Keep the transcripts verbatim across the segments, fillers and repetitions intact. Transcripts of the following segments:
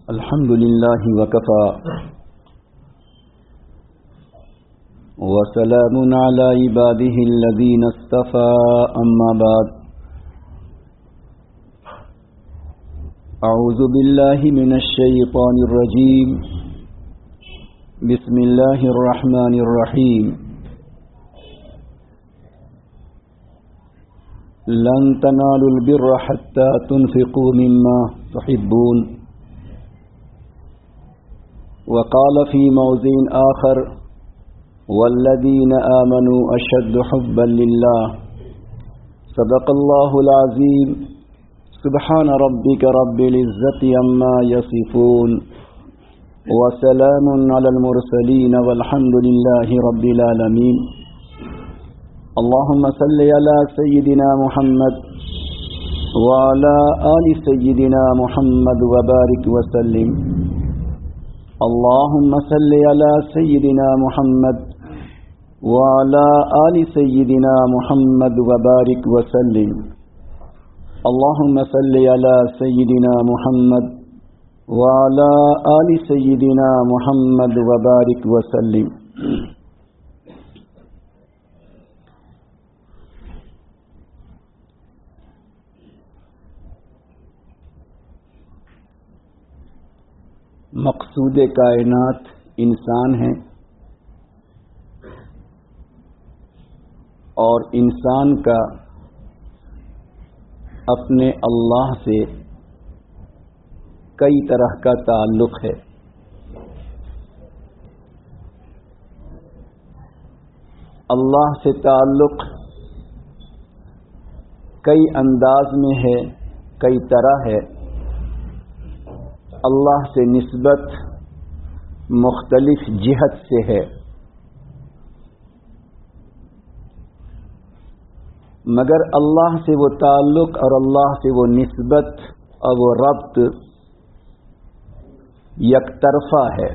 الحمد لله وكفى وسلام على عباده الذين اصطفى أما بعد أعوذ بالله من الشيطان الرجيم بسم الله الرحمن الرحيم لن تنالوا البر حتى تنفقوا مما تحبون وقال في موضع آخر والذين آمنوا أشد حبا لله صدق الله العظيم سبحان ربك رب العزة عما يصفون وسلام على المرسلين والحمد لله رب العالمين اللهم صل على سيدنا محمد وعلى آل سيدنا محمد وبارك وسلم اللهم صل على سيدنا محمد وعلى آل سيدنا محمد وبارك وسلم اللهم صل على سيدنا محمد وعلى آل سيدنا محمد وبارك وسلم مقصود کائنات انسان ہے اور انسان کا اپنے اللہ سے کئی طرح کا تعلق ہے. اللہ سے تعلق کئی انداز میں ہے، کئی طرح ہے. اللہ سے نسبت مختلف جہت سے ہے، مگر اللہ سے وہ تعلق اور اللہ سے وہ نسبت اور وہ ربط یک طرفہ ہے،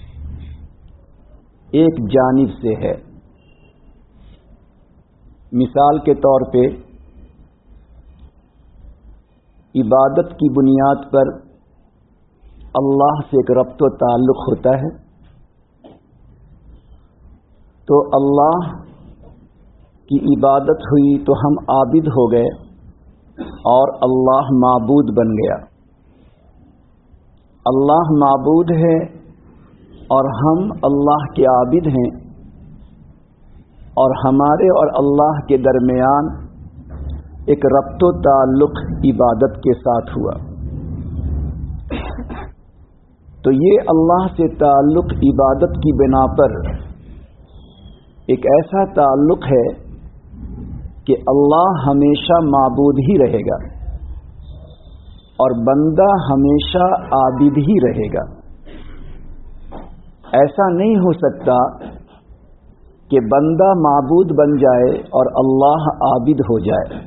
ایک جانب سے ہے. مثال کے طور پہ عبادت کی بنیاد پر اللہ سے ایک ربط و تعلق ہوتا ہے، تو اللہ کی عبادت ہوئی تو ہم عابد ہو گئے اور اللہ معبود بن گیا. اللہ معبود ہے اور ہم اللہ کے عابد ہیں، اور ہمارے اور اللہ کے درمیان ایک ربط و تعلق عبادت کے ساتھ ہوا. تو یہ اللہ سے تعلق عبادت کی بنا پر ایک ایسا تعلق ہے کہ اللہ ہمیشہ معبود ہی رہے گا اور بندہ ہمیشہ عابد ہی رہے گا. ایسا نہیں ہو سکتا کہ بندہ معبود بن جائے اور اللہ عابد ہو جائے.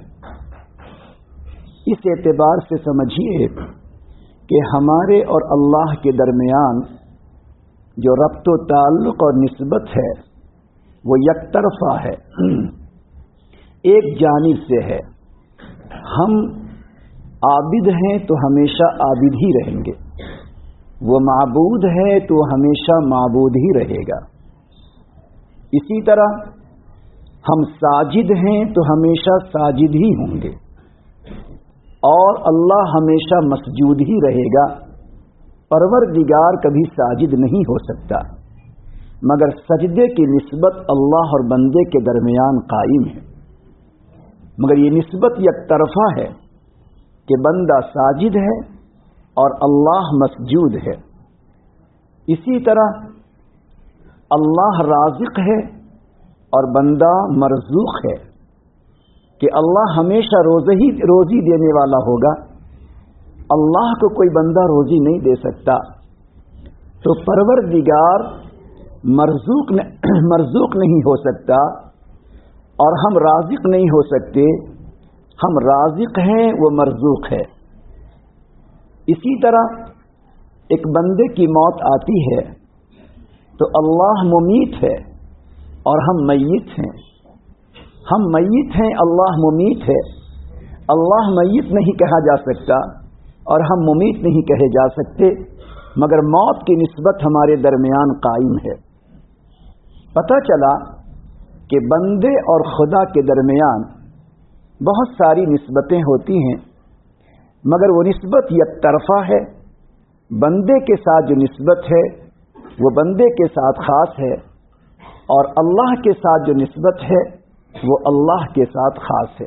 اس اعتبار سے سمجھیے کہ ہمارے اور اللہ کے درمیان جو ربط و تعلق اور نسبت ہے وہ یک طرفہ ہے، ایک جانب سے ہے. ہم عابد ہیں تو ہمیشہ عابد ہی رہیں گے، وہ معبود ہے تو ہمیشہ معبود ہی رہے گا. اسی طرح ہم ساجد ہیں تو ہمیشہ ساجد ہی ہوں گے، اور اللہ ہمیشہ مسجود ہی رہے گا. پروردگار کبھی ساجد نہیں ہو سکتا، مگر سجدے کی نسبت اللہ اور بندے کے درمیان قائم ہے. مگر یہ نسبت یک طرفہ ہے کہ بندہ ساجد ہے اور اللہ مسجود ہے. اسی طرح اللہ رازق ہے اور بندہ مرزوق ہے، کہ اللہ ہمیشہ روزی روزی دینے والا ہوگا. اللہ کو کوئی بندہ روزی نہیں دے سکتا. تو پروردگار مرزوق مرزوق نہیں ہو سکتا اور ہم رازق نہیں ہو سکتے. ہم رازق ہیں، وہ مرزوق ہے. اسی طرح ایک بندے کی موت آتی ہے تو اللہ ممیت ہے اور ہم میت ہیں. ہم میت ہیں، اللہ ممیت ہے. اللہ میت نہیں کہا جا سکتا اور ہم ممیت نہیں کہے جا سکتے. مگر موت کی نسبت ہمارے درمیان قائم ہے۔ پتہ چلا کہ بندے اور خدا کے درمیان بہت ساری نسبتیں ہوتی ہیں، مگر وہ نسبت یک طرفہ ہے۔ بندے کے ساتھ جو نسبت ہے وہ بندے کے ساتھ خاص ہے، اور اللہ کے ساتھ جو نسبت ہے وہ اللہ کے ساتھ خاص ہے۔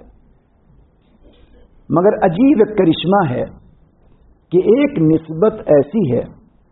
مگر عجیب ایک کرشمہ ہے کہ ایک نسبت ایسی ہے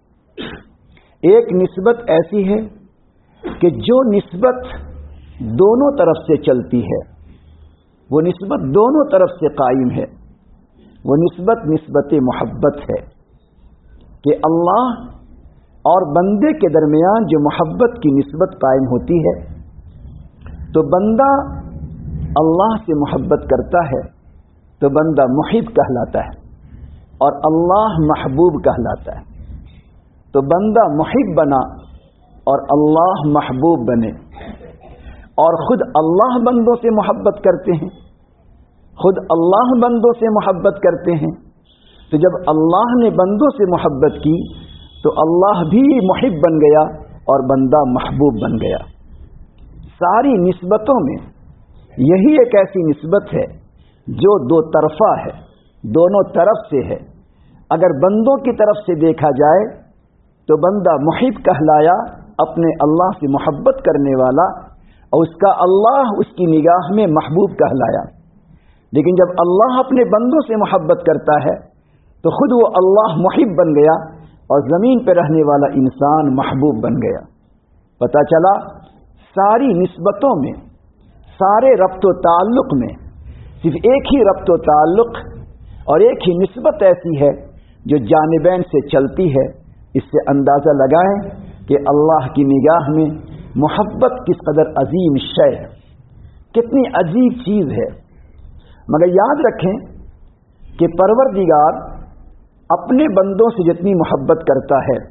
ایک نسبت ایسی ہے کہ جو نسبت دونوں طرف سے چلتی ہے، وہ نسبت دونوں طرف سے قائم ہے۔ وہ نسبت نسبت محبت ہے کہ اللہ اور بندے کے درمیان جو محبت کی نسبت قائم ہوتی ہے، تو بندہ اللہ سے محبت کرتا ہے تو بندہ محب کہلاتا ہے، اور اللہ محبوب کہلاتا ہے۔ تو بندہ محب بنا اور اللہ محبوب بنے، اور خود اللہ بندوں سے محبت کرتے ہیں خود اللہ بندوں سے محبت کرتے ہیں تو جب اللہ نے بندوں سے محبت کی تو اللہ بھی محب بن گیا اور بندہ محبوب بن گیا۔ ساری نسبتوں میں یہی ایک ایسی نسبت ہے جو دو طرفہ ہے، دونوں طرف سے ہے۔ اگر بندوں کی طرف سے دیکھا جائے تو بندہ محب کہلایا، اپنے اللہ سے محبت کرنے والا، اور اس کا اللہ اس کی نگاہ میں محبوب کہلایا۔ لیکن جب اللہ اپنے بندوں سے محبت کرتا ہے تو خود وہ اللہ محب بن گیا اور زمین پہ رہنے والا انسان محبوب بن گیا۔ پتہ چلا ساری نسبتوں میں، سارے ربط و تعلق میں صرف ایک ہی ربط و تعلق اور ایک ہی نسبت ایسی ہے جو جانبین سے چلتی ہے۔ اس سے اندازہ لگائیں کہ اللہ کی نگاہ میں محبت کس قدر عظیم شے ہے، کتنی عجیب چیز ہے۔ مگر یاد رکھیں کہ پروردگار اپنے بندوں سے جتنی محبت کرتا ہے،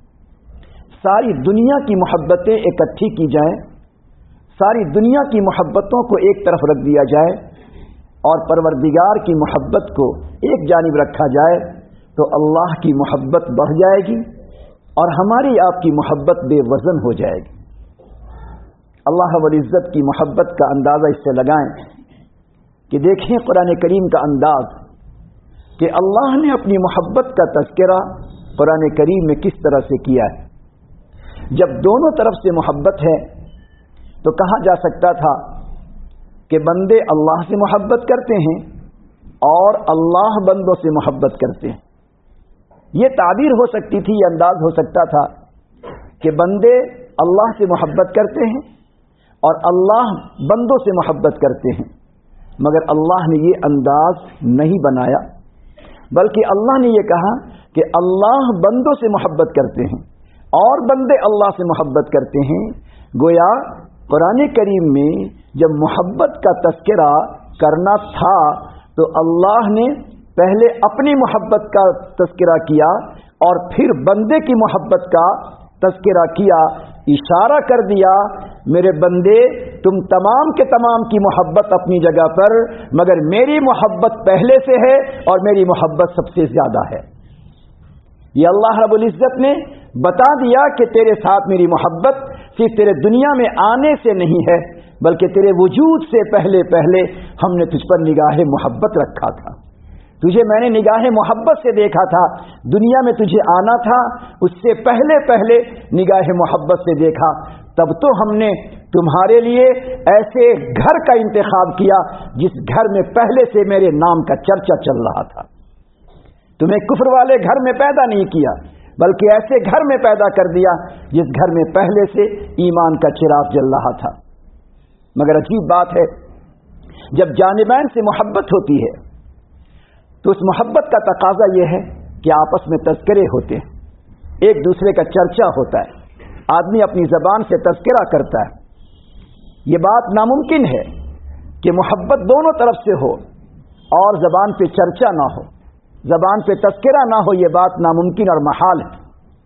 ساری دنیا کی محبتیں اکٹھی کی جائیں، ساری دنیا کی محبتوں کو ایک طرف رکھ دیا جائے اور پروردگار کی محبت کو ایک جانب رکھا جائے تو اللہ کی محبت بڑھ جائے گی اور ہماری آپ کی محبت بے وزن ہو جائے گی۔ اللہ رب العزت کی محبت کا اندازہ اس سے لگائیں کہ دیکھیں قرآن کریم کا انداز کہ اللہ نے اپنی محبت کا تذکرہ قرآن کریم میں کس طرح سے کیا ہے۔ جب دونوں طرف سے محبت ہے تو کہا جا سکتا تھا کہ بندے اللہ سے محبت کرتے ہیں اور اللہ بندوں سے محبت کرتے ہیں۔ یہ تعبیر ہو سکتی تھی، یہ انداز ہو سکتا تھا کہ بندے اللہ سے محبت کرتے ہیں اور اللہ بندوں سے محبت کرتے ہیں، مگر اللہ نے یہ انداز نہیں بنایا، بلکہ اللہ نے یہ کہا کہ اللہ بندوں سے محبت کرتے ہیں اور بندے اللہ سے محبت کرتے ہیں۔ گویا قرآن کریم میں جب محبت کا تذکرہ کرنا تھا تو اللہ نے پہلے اپنی محبت کا تذکرہ کیا اور پھر بندے کی محبت کا تذکرہ کیا، اشارہ کر دیا میرے بندے تم تمام کے تمام کی محبت اپنی جگہ پر، مگر میری محبت پہلے سے ہے اور میری محبت سب سے زیادہ ہے۔ یہ اللہ رب العزت نے بتا دیا کہ تیرے ساتھ میری محبت صرف تیرے دنیا میں آنے سے نہیں ہے، بلکہ تیرے وجود سے پہلے پہلے ہم نے تجھ پر نگاہ محبت رکھا تھا، تجھے میں نے نگاہ محبت سے دیکھا تھا، دنیا میں تجھے آنا تھا اس سے پہلے پہلے نگاہ محبت سے دیکھا، تب تو ہم نے تمہارے لیے ایسے گھر کا انتخاب کیا جس گھر میں پہلے سے میرے نام کا چرچا چل رہا تھا۔ تمہیں کفر والے گھر میں پیدا نہیں کیا، بلکہ ایسے گھر میں پیدا کر دیا جس گھر میں پہلے سے ایمان کا چراغ جل رہا تھا۔ مگر عجیب بات ہے، جب جانبین سے محبت ہوتی ہے تو اس محبت کا تقاضا یہ ہے کہ آپس میں تذکرے ہوتے ہیں، ایک دوسرے کا چرچا ہوتا ہے، آدمی اپنی زبان سے تذکرہ کرتا ہے۔ یہ بات ناممکن ہے کہ محبت دونوں طرف سے ہو اور زبان پہ چرچا نہ ہو، زبان پہ تذکرہ نہ ہو، یہ بات ناممکن اور محال ہے۔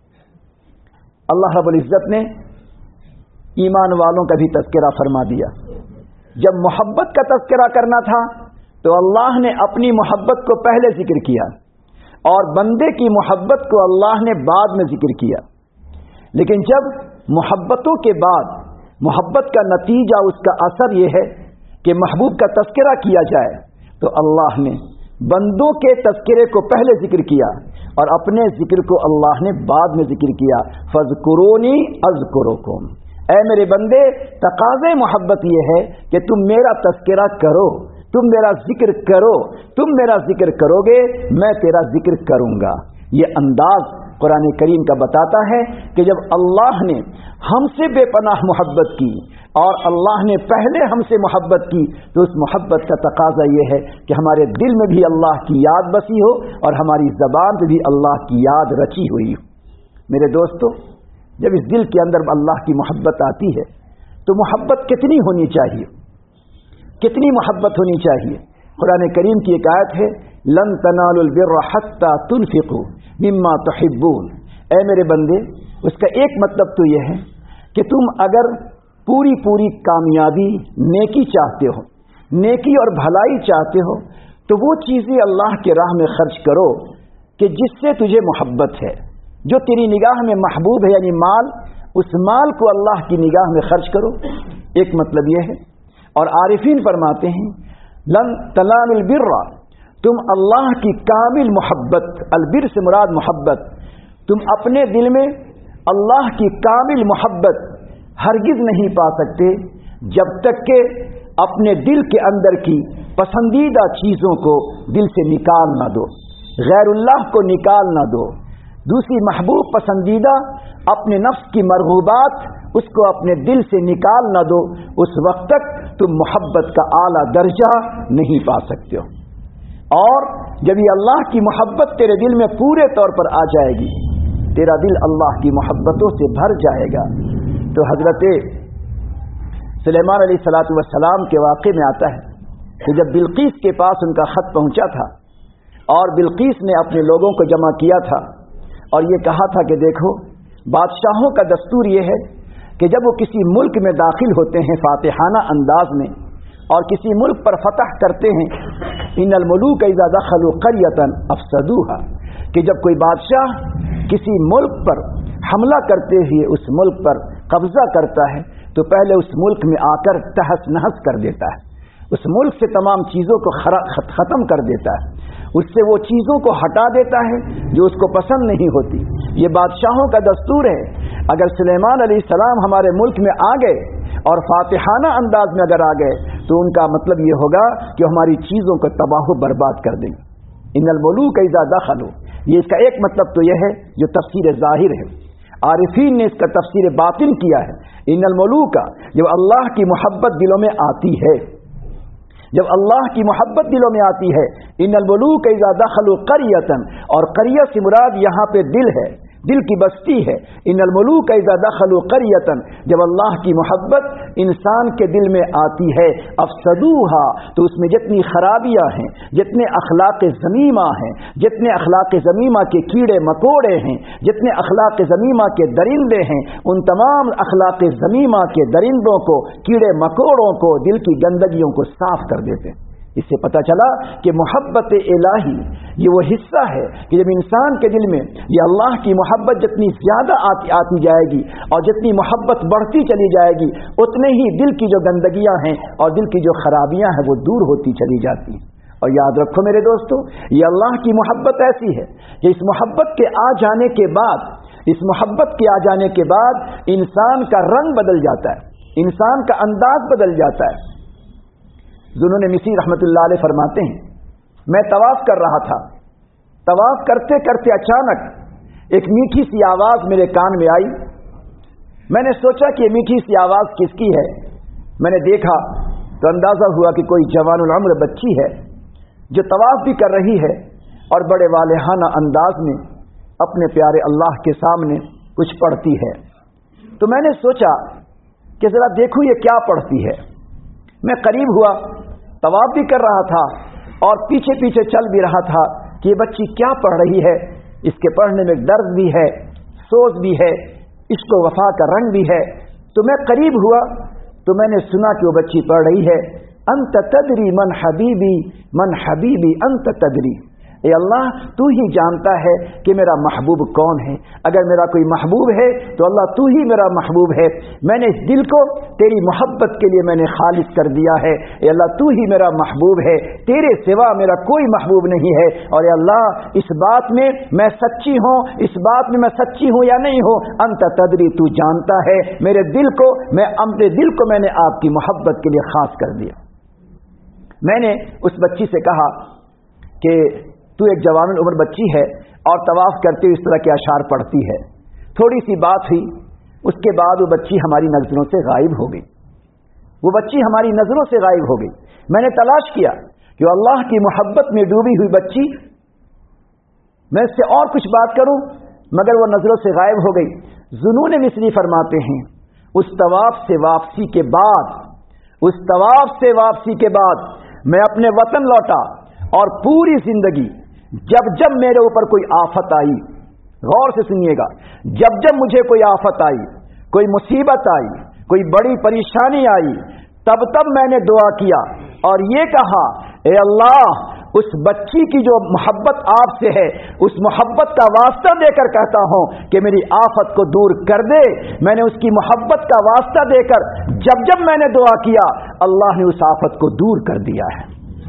اللہ رب العزت نے ایمان والوں کا بھی تذکرہ فرما دیا۔ جب محبت کا تذکرہ کرنا تھا تو اللہ نے اپنی محبت کو پہلے ذکر کیا اور بندے کی محبت کو اللہ نے بعد میں ذکر کیا. لیکن جب محبتوں کے بعد محبت کا نتیجہ، اس کا اثر یہ ہے کہ محبوب کا تذکرہ کیا جائے، تو اللہ نے بندوں کے تذکرے کو پہلے ذکر کیا اور اپنے ذکر کو اللہ نے بعد میں ذکر کیا. فَاذْكُرُونِي أَذْكُرُكُمْ، اے میرے بندے، تقاضے محبت یہ ہے کہ تم میرا تذکرہ کرو، تم میرا ذکر کرو. تم میرا ذکر کرو گے، میں تیرا ذکر کروں گا. یہ انداز قرآن کریم کا بتاتا ہے کہ جب اللہ نے ہم سے بے پناہ محبت کی اور اللہ نے پہلے ہم سے محبت کی، تو اس محبت کا تقاضا یہ ہے کہ ہمارے دل میں بھی اللہ کی یاد بسی ہو اور ہماری زبان پہ بھی اللہ کی یاد رچی ہوئی ہو. میرے دوستو، جب اس دل کے اندر اللہ کی محبت آتی ہے تو محبت کتنی ہونی چاہیے، کتنی محبت ہونی چاہیے. قرآن کریم کی ایک آیت ہے، لن تنالوا البر حتى تنفقوا مما تحبون. اے میرے بندے، اس کا ایک مطلب تو یہ ہے کہ تم اگر پوری پوری کامیابی، نیکی چاہتے ہو، نیکی اور بھلائی چاہتے ہو، تو وہ چیزیں اللہ کے راہ میں خرچ کرو کہ جس سے تجھے محبت ہے، جو تیری نگاہ میں محبوب ہے، یعنی مال. اس مال کو اللہ کی نگاہ میں خرچ کرو. ایک مطلب یہ ہے. اور عارفین فرماتے ہیں، لن تنالوا البر، تم اللہ کی کامل محبت، البر سے مراد محبت، تم اپنے دل میں اللہ کی کامل محبت ہرگز نہیں پا سکتے جب تک کہ اپنے دل کے اندر کی پسندیدہ چیزوں کو دل سے نکال نہ دو، غیر اللہ کو نکال نہ دو. دوسری محبوب پسندیدہ اپنے نفس کی مرغوبات، اس کو اپنے دل سے نکال نہ دو. اس وقت تک تم محبت کا اعلیٰ درجہ نہیں پا سکتے ہو. اور جب یہ اللہ کی محبت تیرے دل میں پورے طور پر آ جائے گی، تیرا دل اللہ کی محبتوں سے بھر جائے گا. تو حضرت سلیمان علیہ الصلوۃ والسلام کے واقعے میں آتا ہے کہ جب بلقیس کے پاس ان کا خط پہنچا تھا اور بلقیس نے اپنے لوگوں کو جمع کیا تھا اور یہ کہا تھا کہ دیکھو، بادشاہوں کا دستور یہ ہے کہ جب وہ کسی ملک میں داخل ہوتے ہیں فاتحانہ انداز میں اور کسی ملک پر فتح کرتے ہیں، ان الملوک اذا دخلوا قریۃ افسدوها، کہ جب کوئی بادشاہ کسی ملک پر حملہ کرتے ہوئے اس ملک پر قبضہ کرتا ہے تو پہلے اس ملک میں آ کر تہس نہس کر دیتا ہے، اس ملک سے تمام چیزوں کو ختم کر دیتا ہے، اس سے وہ چیزوں کو ہٹا دیتا ہے جو اس کو پسند نہیں ہوتی. یہ بادشاہوں کا دستور ہے. اگر سلیمان علیہ السلام ہمارے ملک میں آ گئے اور فاتحانہ انداز میں اگر آ گئے تو ان کا مطلب یہ ہوگا کہ ہماری چیزوں کو تباہ و برباد کر دیں. ان الملوک اذا دخلوا، یہ اس کا ایک مطلب تو یہ ہے جو تفسیر ظاہر ہے. عارفین نے اس کا تفسیر باطن کیا ہے. ان الملوک، جب اللہ کی محبت دلوں میں آتی ہے، جب اللہ کی محبت دلوں میں آتی ہے، ان الملوک اذا دخلوا قریۃ، اور قریہ سے مراد یہاں پہ دل ہے، دل کی بستی ہے. ان الملوک اذا دخلوا قریۃ، جب اللہ کی محبت انسان کے دل میں آتی ہے، افسدوها، تو اس میں جتنی خرابیاں ہیں، جتنے اخلاق ذمیمہ ہیں، جتنے اخلاق ذمیمہ کے کیڑے مکوڑے ہیں، جتنے اخلاق ذمیمہ کے درندے ہیں، ان تمام اخلاق ذمیمہ کے درندوں کو، کیڑے مکوڑوں کو، دل کی گندگیوں کو صاف کر دیتے ہیں. اس سے پتہ چلا کہ محبت الہی یہ وہ حصہ ہے کہ جب انسان کے دل میں یہ اللہ کی محبت جتنی زیادہ آتی آتی جائے گی اور جتنی محبت بڑھتی چلی جائے گی، اتنے ہی دل کی جو گندگیاں ہیں اور دل کی جو خرابیاں ہیں وہ دور ہوتی چلی جاتی ہیں. اور یاد رکھو میرے دوستو، یہ اللہ کی محبت ایسی ہے کہ اس محبت کے آ جانے کے بعد اس محبت کے آ جانے کے بعد انسان کا رنگ بدل جاتا ہے، انسان کا انداز بدل جاتا ہے. ذوالنون مصری رحمۃ اللہ علیہ فرماتے ہیں، میں طواف کر رہا تھا، طواف کرتے کرتے اچانک ایک میٹھی سی آواز میرے کان میں آئی. میں نے سوچا کہ یہ میٹھی سی آواز کس کی ہے. میں نے دیکھا تو اندازہ ہوا کہ کوئی جوان العمر بچی ہے جو طواف بھی کر رہی ہے اور بڑے والہانہ انداز میں اپنے پیارے اللہ کے سامنے کچھ پڑھتی ہے. تو میں نے سوچا کہ ذرا دیکھوں یہ کیا پڑھتی ہے. میں قریب ہوا، طواف بھی کر رہا تھا اور پیچھے پیچھے چل بھی رہا تھا کہ یہ بچی کیا پڑھ رہی ہے. اس کے پڑھنے میں درد بھی ہے، سوز بھی ہے، عشق و وفا کا رنگ بھی ہے. تو میں قریب ہوا تو میں نے سنا کہ وہ بچی پڑھ رہی ہے، انت تدری من حبیبی من حبیبی انت تدری، اے اللہ تو ہی جانتا ہے کہ میرا محبوب کون ہے، اگر میرا کوئی محبوب ہے تو اللہ تو ہی میرا محبوب ہے، میں نے اس دل کو تیری محبت کے لیے میں نے خالص کر دیا ہے، اے اللہ تو ہی میرا محبوب ہے، تیرے سوا میرا کوئی محبوب نہیں ہے، اور اے اللہ اس بات میں میں سچی ہوں، اس بات میں میں سچی ہوں یا نہیں ہوں، انت تدری، تو جانتا ہے، میرے دل کو میں اپنے دل کو میں نے آپ کی محبت کے لیے خاص کر دیا۔ میں نے اس بچی سے کہا کہ تو ایک جوان العمر بچی ہے اور طواف کرتے ہوئے اس طرح کے اشعار پڑھتی ہے، تھوڑی سی بات ہوئی، اس کے بعد وہ بچی ہماری نظروں سے غائب ہو گئی، وہ بچی ہماری نظروں سے غائب ہو گئی۔ میں نے تلاش کیا کہ اللہ کی محبت میں ڈوبی ہوئی بچی، میں اس سے اور کچھ بات کروں مگر وہ نظروں سے غائب ہو گئی۔ ذنون مصری فرماتے ہیں اس طواف سے واپسی کے بعد اس طواف سے واپسی کے بعد میں اپنے وطن لوٹا اور پوری زندگی جب جب میرے اوپر کوئی آفت آئی، غور سے سنیے گا، جب جب مجھے کوئی آفت آئی، کوئی مصیبت آئی، کوئی بڑی پریشانی آئی، تب تب میں نے دعا کیا اور یہ کہا اے اللہ اس بچی کی جو محبت آپ سے ہے اس محبت کا واسطہ دے کر کہتا ہوں کہ میری آفت کو دور کر دے۔ میں نے اس کی محبت کا واسطہ دے کر جب جب میں نے دعا کیا اللہ نے اس آفت کو دور کر دیا ہے۔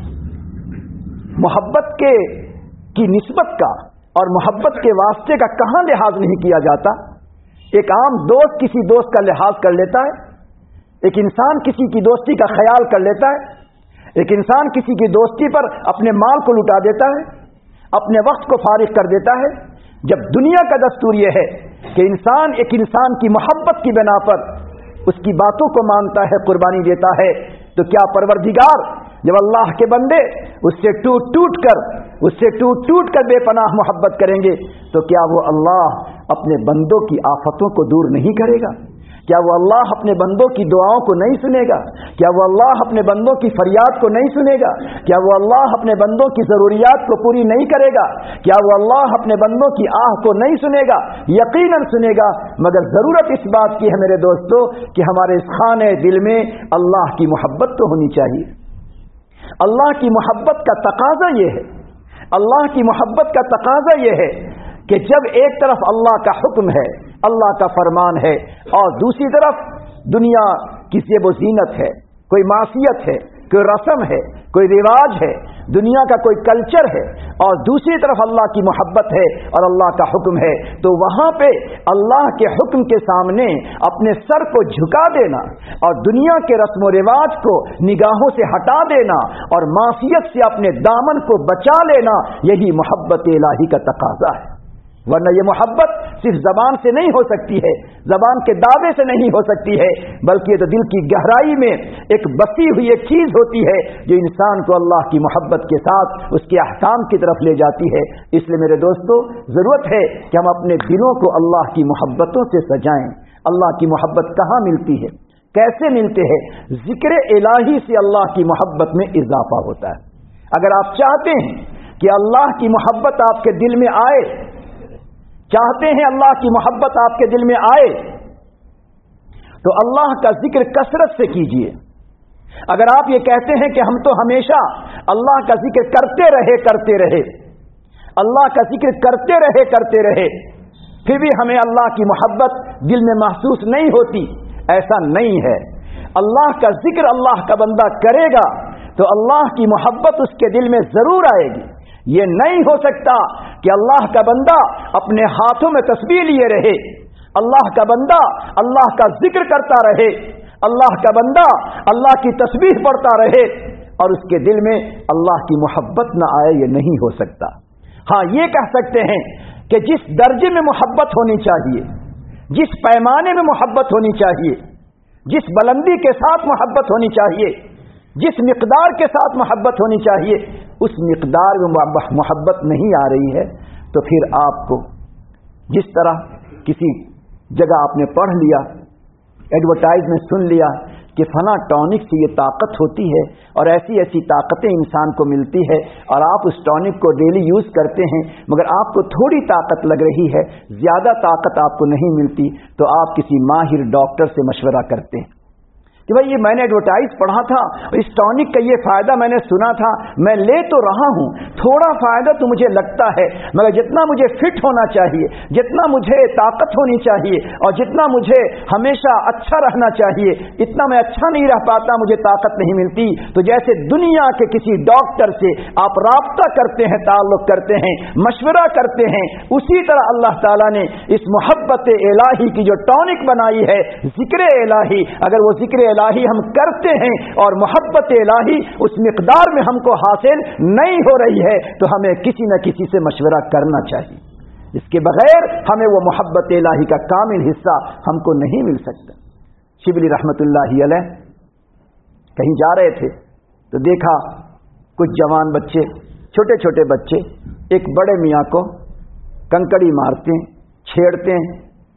محبت کے کی نسبت کا اور محبت کے واسطے کا کہاں لحاظ نہیں کیا جاتا؟ ایک عام دوست کسی دوست کا لحاظ کر لیتا ہے، ایک انسان کسی کی دوستی کا خیال کر لیتا ہے، ایک انسان کسی کی دوستی پر اپنے مال کو لٹا دیتا ہے، اپنے وقت کو فارغ کر دیتا ہے۔ جب دنیا کا دستور یہ ہے کہ انسان ایک انسان کی محبت کی بنا پر اس کی باتوں کو مانتا ہے، قربانی دیتا ہے، تو کیا پروردگار جب اللہ کے بندے اس سے ٹوٹ ٹوٹ کر اس سے ٹوٹ ٹوٹ کر بے پناہ محبت کریں گے تو کیا وہ اللہ اپنے بندوں کی آفتوں کو دور نہیں کرے گا؟ کیا وہ اللہ اپنے بندوں کی دعاؤں کو نہیں سنے گا؟ کیا وہ اللہ اپنے بندوں کی فریاد کو نہیں سنے گا؟ کیا وہ اللہ اپنے بندوں کی ضروریات کو پوری نہیں کرے گا؟ کیا وہ اللہ اپنے بندوں کی آہ کو نہیں سنے گا؟ یقیناً سنے گا، مگر ضرورت اس بات کی ہے میرے دوستو کہ ہمارے اس خانے دل میں اللہ کی محبت تو ہونی چاہیے۔ اللہ کی محبت کا تقاضا یہ ہے اللہ کی محبت کا تقاضا یہ ہے کہ جب ایک طرف اللہ کا حکم ہے، اللہ کا فرمان ہے، اور دوسری طرف دنیا کی زیب و زینت ہے، کوئی معصیت ہے، کوئی رسم ہے، کوئی رواج ہے، دنیا کا کوئی کلچر ہے، اور دوسری طرف اللہ کی محبت ہے اور اللہ کا حکم ہے، تو وہاں پہ اللہ کے حکم کے سامنے اپنے سر کو جھکا دینا اور دنیا کے رسم و رواج کو نگاہوں سے ہٹا دینا اور معصیت سے اپنے دامن کو بچا لینا، یہی محبت الہی کا تقاضا ہے۔ ورنہ یہ محبت صرف زبان سے نہیں ہو سکتی ہے، زبان کے دعوے سے نہیں ہو سکتی ہے، بلکہ یہ تو دل کی گہرائی میں ایک بسی ہوئی ایک چیز ہوتی ہے جو انسان کو اللہ کی محبت کے ساتھ اس کے احکام کی طرف لے جاتی ہے۔ اس لیے میرے دوستو ضرورت ہے کہ ہم اپنے دلوں کو اللہ کی محبتوں سے سجائیں۔ اللہ کی محبت کہاں ملتی ہے، کیسے ملتے ہیں؟ ذکر الہی سے اللہ کی محبت میں اضافہ ہوتا ہے۔ اگر آپ چاہتے ہیں کہ اللہ کی محبت آپ کے دل میں آئے، چاہتے ہیں اللہ کی محبت آپ کے دل میں آئے، تو اللہ کا ذکر کثرت سے کیجیے۔ اگر آپ یہ کہتے ہیں کہ ہم تو ہمیشہ اللہ کا ذکر کرتے رہے کرتے رہے اللہ کا ذکر کرتے رہے کرتے رہے پھر بھی ہمیں اللہ کی محبت دل میں محسوس نہیں ہوتی، ایسا نہیں ہے۔ اللہ کا ذکر اللہ کا بندہ کرے گا تو اللہ کی محبت اس کے دل میں ضرور آئے گی۔ یہ نہیں ہو سکتا کہ اللہ کا بندہ اپنے ہاتھوں میں تسبیح لیے رہے، اللہ کا بندہ اللہ کا ذکر کرتا رہے، اللہ کا بندہ اللہ کی تسبیح پڑھتا رہے اور اس کے دل میں اللہ کی محبت نہ آئے، یہ نہیں ہو سکتا۔ ہاں یہ کہہ سکتے ہیں کہ جس درجے میں محبت ہونی چاہیے، جس پیمانے میں محبت ہونی چاہیے، جس بلندی کے ساتھ محبت ہونی چاہیے، جس مقدار کے ساتھ محبت ہونی چاہیے، اس مقدار میں محبت نہیں آ رہی ہے تو پھر آپ کو جس طرح کسی جگہ آپ نے پڑھ لیا، ایڈورٹائز میں سن لیا کہ فلاں ٹونک سے یہ طاقت ہوتی ہے اور ایسی ایسی طاقتیں انسان کو ملتی ہے، اور آپ اس ٹونک کو ڈیلی یوز کرتے ہیں مگر آپ کو تھوڑی طاقت لگ رہی ہے، زیادہ طاقت آپ کو نہیں ملتی، تو آپ کسی ماہر ڈاکٹر سے مشورہ کرتے ہیں کہ بھائی یہ میں نے ایڈورٹائز پڑھا تھا، اس ٹونک کا یہ فائدہ میں نے سنا تھا، میں لے تو رہا ہوں، تھوڑا فائدہ تو مجھے لگتا ہے، مگر جتنا مجھے فٹ ہونا چاہیے، جتنا مجھے طاقت ہونی چاہیے اور جتنا مجھے ہمیشہ اچھا رہنا چاہیے، اتنا میں اچھا نہیں رہ پاتا، مجھے طاقت نہیں ملتی۔ تو جیسے دنیا کے کسی ڈاکٹر سے آپ رابطہ کرتے ہیں، تعلق کرتے ہیں، مشورہ کرتے ہیں، اسی طرح اللہ تعالیٰ نے اس محبت الہی کی جو ٹونک بنائی ہے، ذکر الہی، اگر وہ ذکر الہی ہم کرتے ہیں اور محبت الہی اس مقدار میں ہم کو حاصل نہیں ہو رہی ہے تو ہمیں کسی نہ کسی سے مشورہ کرنا چاہیے، اس کے بغیر ہمیں وہ محبت الہی کا کامل حصہ ہم کو نہیں مل سکتا۔ شبلی رحمت اللہ علیہ کہیں جا رہے تھے تو دیکھا کچھ جوان بچے، چھوٹے چھوٹے بچے ایک بڑے میاں کو کنکڑی مارتے ہیں، چھیڑتے ہیں۔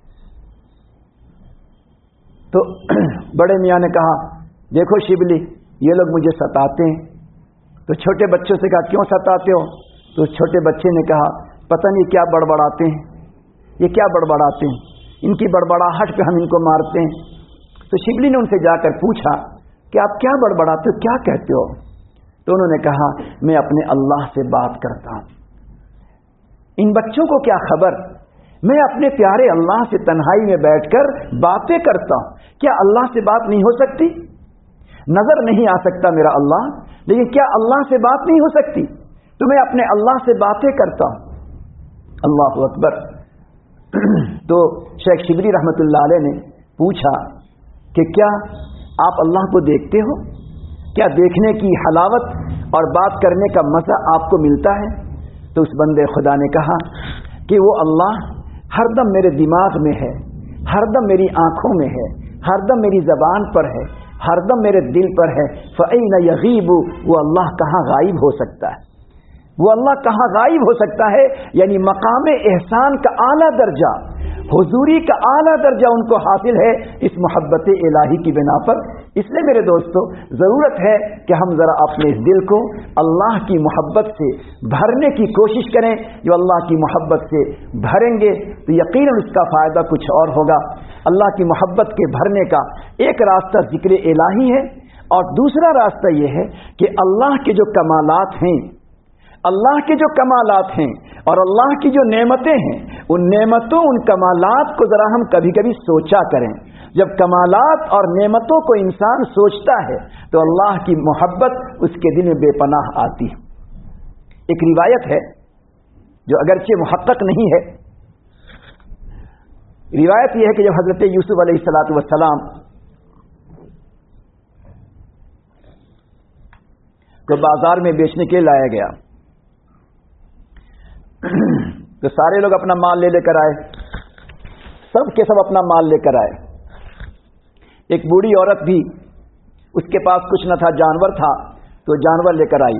تو بڑے میاں نے کہا دیکھو شبلی یہ لوگ مجھے ستاتے ہیں۔ تو چھوٹے بچوں سے کہا کیوں ستاتے ہو؟ تو اس چھوٹے بچے نے کہا پتہ نہیں کیا بڑبڑاتے ہیں، یہ کیا بڑبڑاتے ہیں، ان کی بڑبڑاہٹ پہ ہم ان کو مارتے ہیں۔ تو شبلی نے ان سے جا کر پوچھا کہ آپ کیا بڑبڑاتے ہو، کیا کہتے ہو؟ تو انہوں نے کہا میں اپنے اللہ سے بات کرتا ہوں۔ ان بچوں کو کیا خبر، میں اپنے پیارے اللہ سے تنہائی میں بیٹھ کر باتیں کرتا ہوں۔ کیا اللہ سے بات نہیں ہو سکتی؟ نظر نہیں آ سکتا میرا اللہ، لیکن کیا اللہ سے بات نہیں ہو سکتی؟ تو میں اپنے اللہ سے باتیں کرتا ہوں۔ اللہ اکبر۔ تو شیخ شبلی رحمت اللہ علیہ نے پوچھا کہ کیا آپ اللہ کو دیکھتے ہو؟ کیا دیکھنے کی حلاوت اور بات کرنے کا مزہ آپ کو ملتا ہے؟ تو اس بندے خدا نے کہا کہ وہ اللہ ہر دم میرے دماغ میں ہے، ہر دم میری آنکھوں میں ہے، ہر دم میری زبان پر ہے، ہر دم میرے دل پر ہے۔ فَأَيْنَ يَغِيبُ، وہ اللہ کہاں غائب ہو سکتا ہے؟ وہ اللہ کہاں غائب ہو سکتا ہے؟ یعنی مقام احسان کا اعلیٰ درجہ، حضوری کا اعلیٰ درجہ ان کو حاصل ہے اس محبت الہی کی بنا پر۔ اس لیے میرے دوستو ضرورت ہے کہ ہم ذرا اپنے اس دل کو اللہ کی محبت سے بھرنے کی کوشش کریں۔ جو اللہ کی محبت سے بھریں گے تو یقیناً اس کا فائدہ کچھ اور ہوگا۔ اللہ کی محبت کے بھرنے کا ایک راستہ ذکر الہی ہے، اور دوسرا راستہ یہ ہے کہ اللہ کے جو کمالات ہیں، اللہ کے جو کمالات ہیں اور اللہ کی جو نعمتیں ہیں، ان نعمتوں ان کمالات کو ذرا ہم کبھی کبھی سوچا کریں۔ جب کمالات اور نعمتوں کو انسان سوچتا ہے تو اللہ کی محبت اس کے دل میں بے پناہ آتی ہے۔ ایک روایت ہے جو اگرچہ محقق نہیں ہے، روایت یہ ہے کہ جب حضرت یوسف علیہ الصلوۃ والسلام کو بازار میں بیچنے کے لیے لایا گیا تو سارے لوگ اپنا مال لے لے کر آئے، سب کے سب اپنا مال لے کر آئے۔ ایک بوڑھی عورت بھی، اس کے پاس کچھ نہ تھا، جانور تھا، تو جانور لے کر آئی۔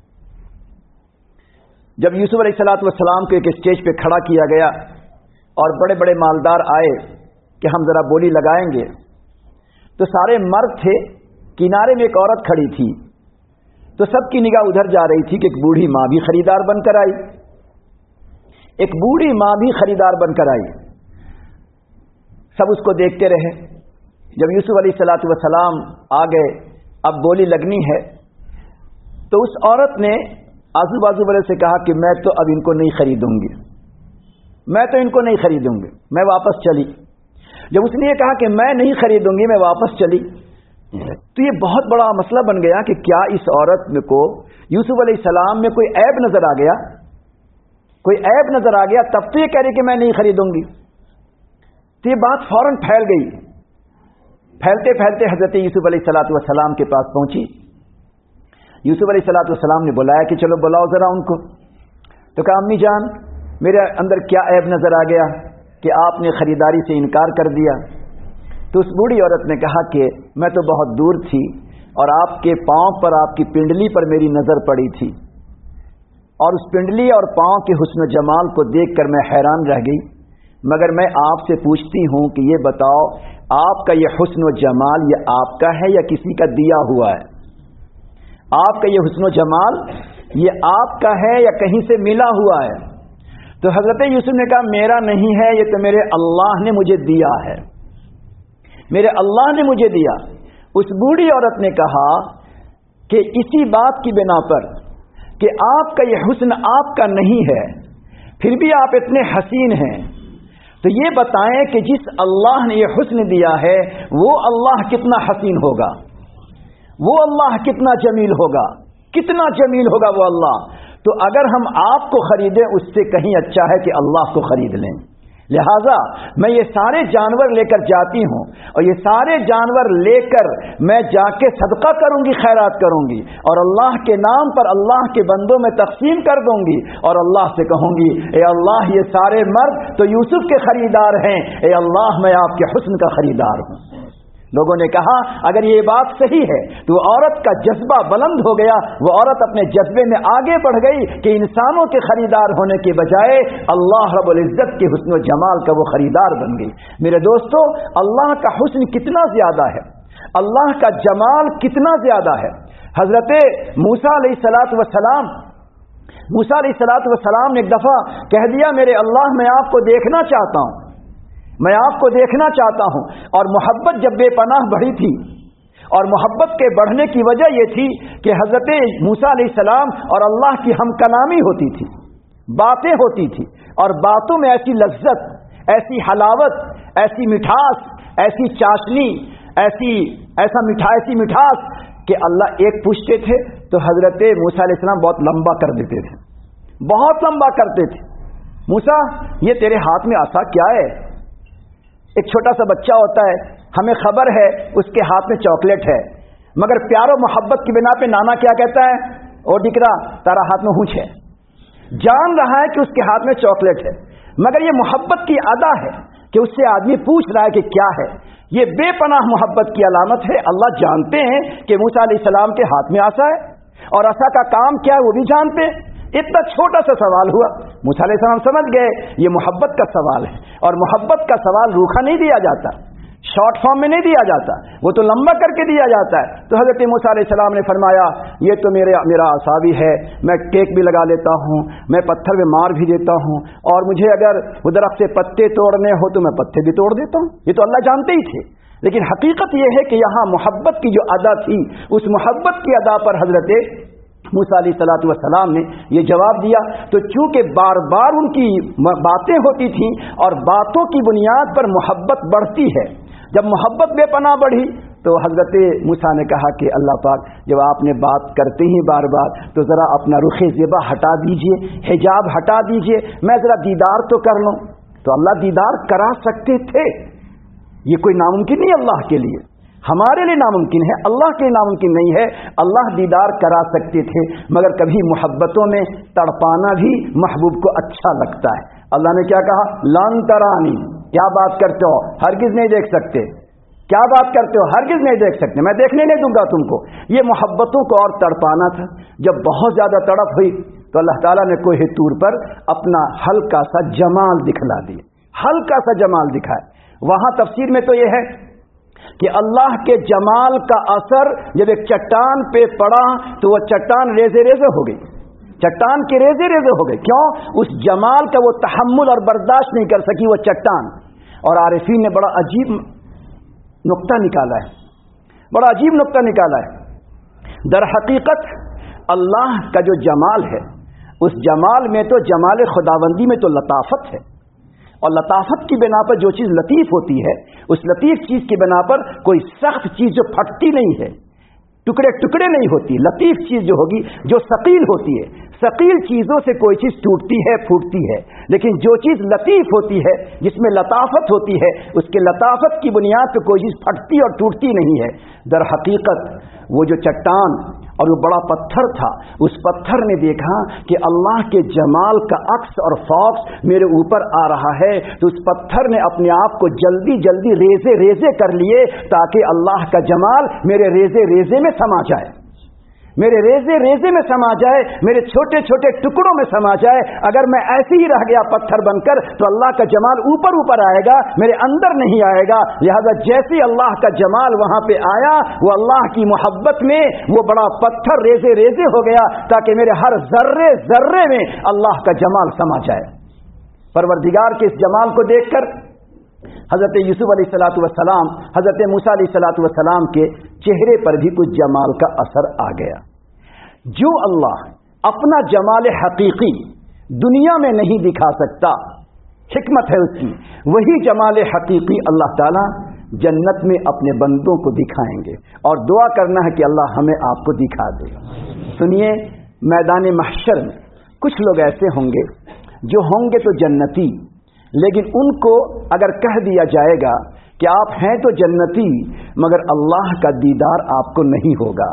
جب یوسف علیہ الصلوۃ والسلام کو ایک اسٹیج پہ کھڑا کیا گیا اور بڑے بڑے مالدار آئے کہ ہم ذرا بولی لگائیں گے، تو سارے مرد تھے، کنارے میں ایک عورت کھڑی تھی، تو سب کی نگاہ ادھر جا رہی تھی کہ ایک بوڑھی ماں بھی خریدار بن کر آئی، ایک بوڑھی ماں بھی خریدار بن کر آئی۔ سب اس کو دیکھتے رہے۔ جب یوسف علیہ الصلوۃ والسلام آ گئے، اب بولی لگنی ہے، تو اس عورت نے آزو بازو والے سے کہا کہ میں تو اب ان کو نہیں خریدوں گی، میں تو ان کو نہیں خریدوں گی، میں واپس چلی۔ جب اس نے یہ کہا کہ میں نہیں خریدوں گی، میں واپس چلی، تو یہ بہت بڑا مسئلہ بن گیا کہ کیا اس عورت کو یوسف علیہ السلام میں کوئی عیب نظر آ گیا؟ کوئی عیب نظر آ گیا تب تو یہ کہہ رہی کہ میں نہیں خریدوں گی۔ تو یہ بات فوراً پھیل گئی، پھیلتے پھیلتے حضرت یوسف علیہ الصلوۃ والسلام کے پاس پہنچی۔ یوسف علیہ الصلوۃ والسلام نے بلایا کہ چلو بلاؤ ذرا ان کو۔ تو کہا امی جان میرے اندر کیا عیب نظر آ گیا کہ آپ نے خریداری سے انکار کر دیا؟ تو اس بوڑھی عورت نے کہا کہ میں تو بہت دور تھی اور آپ کے پاؤں پر، آپ کی پنڈلی پر میری نظر پڑی تھی، اور اس پنڈلی اور پاؤں کے حسن و جمال کو دیکھ کر میں حیران رہ گئی، مگر میں آپ سے پوچھتی ہوں کہ یہ بتاؤ آپ کا یہ حسن و جمال یہ آپ کا ہے یا کسی کا دیا ہوا ہے؟ آپ کا یہ حسن و جمال یہ آپ کا ہے یا کہیں سے ملا ہوا ہے؟ تو حضرت یوسف نے کہا میرا نہیں ہے، یہ تو میرے اللہ نے مجھے دیا ہے، میرے اللہ نے مجھے دیا۔ उस बूढ़ी औरत ने कहा कि इसी बात की बिना पर कि आपका ये हुस्न आपका नहीं है, फिर भी आप इतने हसीन हैं, तो ये बताएं कि जिस अल्लाह ने ये हुस्न दिया है वो अल्लाह कितना हसीन होगा, वो अल्लाह कितना जमील होगा, कितना जमील होगा वो अल्लाह। तो अगर हम आपको खरीदें उससे कहीं अच्छा है कि अल्लाह को खरीद लें। लिहाजा मैं ये सारे जानवर लेकर जाती हूँ और ये सारे जानवर लेकर मैं जाके सदका करूंगी, खैरात करूंगी और अल्लाह के नाम पर अल्लाह के बंदों में तकसीम कर दूंगी और अल्लाह से कहूंगी, ए अल्लाह ये सारे मर्द तो यूसुफ के खरीदार हैं, ए अल्लाह मैं आपके हुस्न का खरीदार हूँ। लोगों ने कहा अगर ये बात सही है तो औरत का जज्बा बुलंद हो गया, वो औरत अपने जज्बे में आगे बढ़ गई कि इंसानों के खरीदार होने के बजाय अल्लाह रब्बुल इज्जत के हुस्न और जमाल का वो खरीदार बन गई। मेरे दोस्तों, अल्लाह का हुस्न कितना ज्यादा है, अल्लाह का जमाल कितना ज्यादा है। हजरत मूसा अलैहिस्सलातु वस्सलाम मूसा अलैहिस्सलातु वस्सलाम ने एक दफा कह दिया, मेरे अल्लाह मैं आपको देखना चाहता हूं, मैं आपको देखना चाहता हूं। और मोहब्बत जब बेपनाह बढ़ी थी, और मोहब्बत के बढ़ने की वजह यह थी कि हजरत मूसा अलैहिस्सलाम और अल्लाह की हमकलामी होती थी, बातें होती थी, और बातों में ऐसी लज्जत, ऐसी हलावत, ऐसी मिठास, ऐसी चाशनी, ऐसी ऐसा मिठा ऐसी मिठास कि अल्लाह एक पूछते थे तो हजरत मूसा अलैहिस्सलाम बहुत लंबा कर देते थे, बहुत लंबा करते थे। मूसा ये तेरे हाथ में आसा क्या है? एक छोटा सा बच्चा होता है, हमें खबर है उसके हाथ में चॉकलेट है, मगर प्यारो मोहब्बत की बिना पे नाना क्या कहता है, ओ डिकरा तारा हाथ में हूंच है। जान रहा है कि उसके हाथ में चॉकलेट है, मगर ये मोहब्बत की अदा है कि उससे आदमी पूछ रहा है कि क्या है। ये बेपनाह मोहब्बत की अलामत है। अल्लाह जानते हैं कि मूसा अलैहिस्सलाम के हाथ में आसा है और आसा का काम क्या है वो भी जानते हैं। इतना छोटा सा सवाल हुआ, मूसा अलैहिस्सलाम समझ गए ये मोहब्बत का सवाल है, और मोहब्बत का सवाल रूखा नहीं दिया जाता, शॉर्ट फॉर्म में नहीं दिया जाता, वो तो लंबा करके दिया जाता है। तो हजरत मूसा अलैहिस्सलाम ने फरमाया, ये तो मेरे मेरा आसावी है, मैं टेक भी लगा लेता हूँ, मैं पत्थर में मार भी देता हूँ, और मुझे अगर वो दरख्त से पत्ते तोड़ने हो तो मैं पत्ते भी तोड़ देता हूँ। ये तो अल्लाह जानते ही थे, लेकिन हकीकत यह है कि यहाँ मोहब्बत की जो अदा थी, उस मोहब्बत की अदा पर हजरत मूसा अलैहिस्सलातु वस्सलाम ने ये जवाब दिया। तो चूंकि बार बार उनकी बातें होती थीं और बातों की बुनियाद पर मोहब्बत बढ़ती है, जब मोहब्बत बेपनाह बढ़ी तो हजरत मूसा ने कहा कि अल्लाह पाक जब आपने बात करते ही बार बार तो ज़रा अपना रुखे ज़ेबा हटा दीजिए, हिजाब हटा दीजिए, मैं ज़रा दीदार तो कर लूँ। तो अल्लाह दीदार करा सकते थे, ये कोई नामुमकिन नहीं अल्लाह के लिए, हमारे लिए नामुमकिन है, अल्लाह के लिए नामुमकिन नहीं है। अल्लाह दीदार करा सकते थे, मगर कभी मोहब्बतों में तड़पाना भी महबूब को अच्छा लगता है। अल्लाह ने क्या कहा, लन तरानी, क्या बात करते हो, हरगिज नहीं देख सकते, क्या बात करते हो, हरगिज नहीं देख सकते, मैं देखने नहीं दूंगा तुमको। ये मोहब्बतों को और तड़पाना था। जब बहुत ज्यादा तड़प हुई तो अल्लाह ताला ने कोहे तूर पर अपना हल्का सा जमाल दिखला दिया, हल्का सा जमाल दिखाया। वहां तफसीर में तो यह है कि अल्लाह के जमाल का असर जब एक चट्टान पे पड़ा तो वह चट्टान रेजे रेजे हो गई, चट्टान के रेजे रेजे हो गए। क्यों? उस जमाल का वो तहम्मुल और बर्दाश्त नहीं कर सकी वो चट्टान। और आरिफीन ने बड़ा अजीब नुक्ता निकाला है, बड़ा अजीब नुक्ता निकाला है। दर हकीकत अल्लाह का जो जमाल है, उस जमाल में तो जमाल खुदाबंदी में तो लताफत है, और लताफत की बिना पर जो चीज़ लतीफ़ होती है, उस लतीफ़ चीज़ की बिना पर कोई सख्त चीज़ जो फटती नहीं है, टुकड़े टुकड़े नहीं होती, लतीफ़ चीज़ जो होगी जो सकील होती है, सकील चीज़ों से कोई चीज़ टूटती है, फूटती है, लेकिन जो चीज़ लतीफ़ होती है, जिसमें लताफत होती है, उसके लताफत की बुनियाद पर कोई चीज़ फटती और टूटती नहीं है। दर हकीकत वो जो चट्टान और वो बड़ा पत्थर था, उस पत्थर ने देखा कि अल्लाह के जमाल का अक्स और फॉक्स मेरे ऊपर आ रहा है, तो उस पत्थर ने अपने आप को जल्दी जल्दी रेजे रेजे कर लिए ताकि अल्लाह का जमाल मेरे रेजे रेजे में समा जाए, मेरे रेजे रेजे में समा जाए, मेरे छोटे छोटे टुकड़ों में समा जाए। अगर मैं ऐसे ही रह गया पत्थर बनकर तो अल्लाह का जमाल ऊपर ऊपर आएगा, मेरे अंदर नहीं आएगा। लिहाजा जैसे अल्लाह का जमाल वहां पे आया, वो अल्लाह की मोहब्बत में वो बड़ा पत्थर रेजे रेजे हो गया ताकि मेरे हर जर्रे जर्रे में अल्लाह का जमाल समा जाए। परवरदिगार के इस जमाल को देखकर हजरत यूसुफ अलैहिस्सलातु वस्सलाम, हजरत मूसा अलैहिस्सलातु वस्सलाम के چہرے پر بھی کچھ جمال کا اثر آ گیا۔ جو اللہ اپنا جمال حقیقی دنیا میں نہیں دکھا سکتا، حکمت ہے اس کی، وہی جمال حقیقی اللہ تعالیٰ جنت میں اپنے بندوں کو دکھائیں گے، اور دعا کرنا ہے کہ اللہ ہمیں آپ کو دکھا دے۔ سنیے، میدان محشر میں کچھ لوگ ایسے ہوں گے جو ہوں گے تو جنتی، لیکن ان کو اگر کہہ دیا جائے گا کہ آپ ہیں تو جنتی مگر اللہ کا دیدار آپ کو نہیں ہوگا،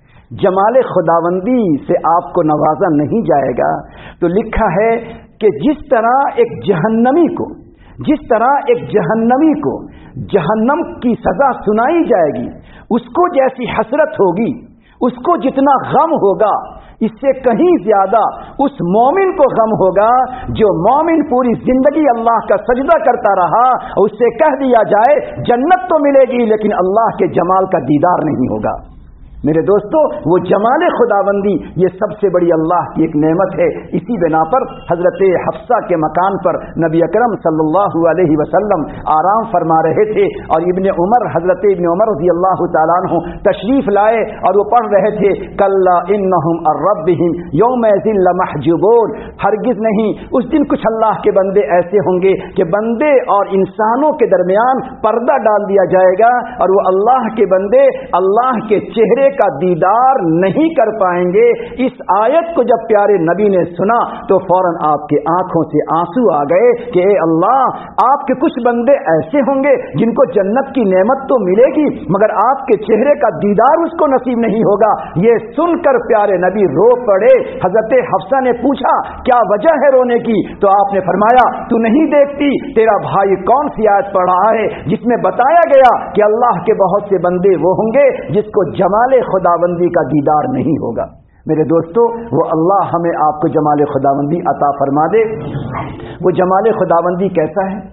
جمال خداوندی سے آپ کو نوازا نہیں جائے گا، تو لکھا ہے کہ جس طرح ایک جہنمی کو جس طرح ایک جہنمی کو جہنم کی سزا سنائی جائے گی، اس کو جیسی حسرت ہوگی، اس کو جتنا غم ہوگا، اس سے کہیں زیادہ اس مومن کو غم ہوگا جو مومن پوری زندگی اللہ کا سجدہ کرتا رہا، اور اس سے کہہ دیا جائے جنت تو ملے گی لیکن اللہ کے جمال کا دیدار نہیں ہوگا۔ میرے دوستو، وہ جمال خداوندی یہ سب سے بڑی اللہ کی ایک نعمت ہے۔ اسی بنا پر حضرت حفصہ کے مکان پر نبی اکرم صلی اللہ علیہ وسلم آرام فرما رہے تھے، اور ابن عمر حضرت ابن عمر رضی اللہ تعالیٰ عنہ تشریف لائے اور وہ پڑھ رہے تھے کلا انہم عن ربہم یومئذ لمحجوبون، ہرگز نہیں، اس دن کچھ اللہ کے بندے ایسے ہوں گے کہ بندے اور انسانوں کے درمیان پردہ ڈال دیا جائے گا، اور وہ اللہ کے بندے اللہ کے چہرے کا دیدار نہیں کر پائیں گے۔ اس آیت کو جب پیارے نبی نے سنا تو فوراً آپ کے آنکھوں سے آنسو آ گئے کہ اے اللہ، آپ کے کچھ بندے ایسے ہوں گے جن کو جنت کی نعمت تو ملے گی مگر آپ کے چہرے کا دیدار اس کو نصیب نہیں ہوگا۔ یہ سن کر پیارے نبی رو پڑے۔ حضرت حفصہ نے پوچھا کیا وجہ ہے رونے کی؟ تو آپ نے فرمایا تو نہیں دیکھتی تیرا بھائی کون سی آیت پڑھ رہا ہے جس میں بتایا گیا کہ اللہ کے بہت سے بندے وہ ہوں گے جس کو جمال خداوندی کا دیدار نہیں ہوگا۔ میرے دوستو، وہ اللہ ہمیں آپ کو جمال خداوندی عطا فرما دے۔ وہ جمال خداوندی کیسا ہے؟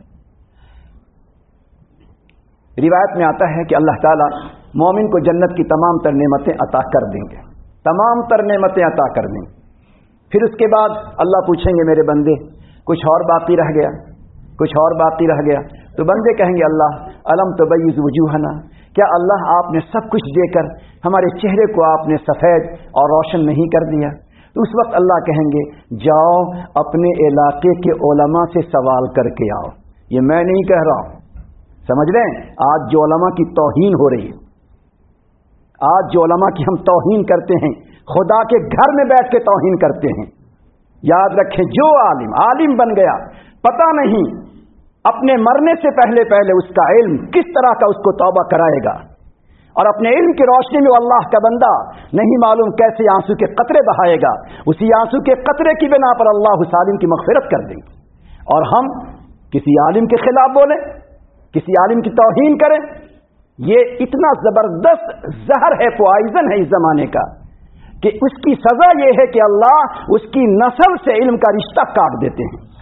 روایت میں آتا ہے کہ اللہ تعالیٰ مومن کو جنت کی تمام تر نعمتیں عطا کر دیں گے، تمام تر نعمتیں عطا کر دیں گے۔ پھر اس کے بعد اللہ پوچھیں گے میرے بندے کچھ اور باقی رہ گیا، کچھ اور باقی رہ گیا، تو بندے کہیں گے اللہ الم تبیض وجوہنا، کیا اللہ آپ نے سب کچھ دے کر ہمارے چہرے کو آپ نے سفید اور روشن نہیں کر دیا؟ تو اس وقت اللہ کہیں گے جاؤ اپنے علاقے کے علماء سے سوال کر کے آؤ، یہ میں نہیں کہہ رہا ہوں۔ سمجھ رہے ہیں؟ آج جو علماء کی توہین ہو رہی ہے، آج جو علماء کی ہم توہین کرتے ہیں، خدا کے گھر میں بیٹھ کے توہین کرتے ہیں، یاد رکھیں جو عالم عالم بن گیا، پتہ نہیں اپنے مرنے سے پہلے پہلے اس کا علم کس طرح کا اس کو توبہ کرائے گا، اور اپنے علم کی روشنی میں وہ اللہ کا بندہ نہیں معلوم کیسے آنسو کے قطرے بہائے گا، اسی آنسو کے قطرے کی بنا پر اللہ اس عالم کی مغفرت کر دیں گے۔ اور ہم کسی عالم کے خلاف بولیں، کسی عالم کی توہین کریں، یہ اتنا زبردست زہر ہے، پوائزن ہے اس زمانے کا، کہ اس کی سزا یہ ہے کہ اللہ اس کی نسل سے علم کا رشتہ کاٹ دیتے ہیں۔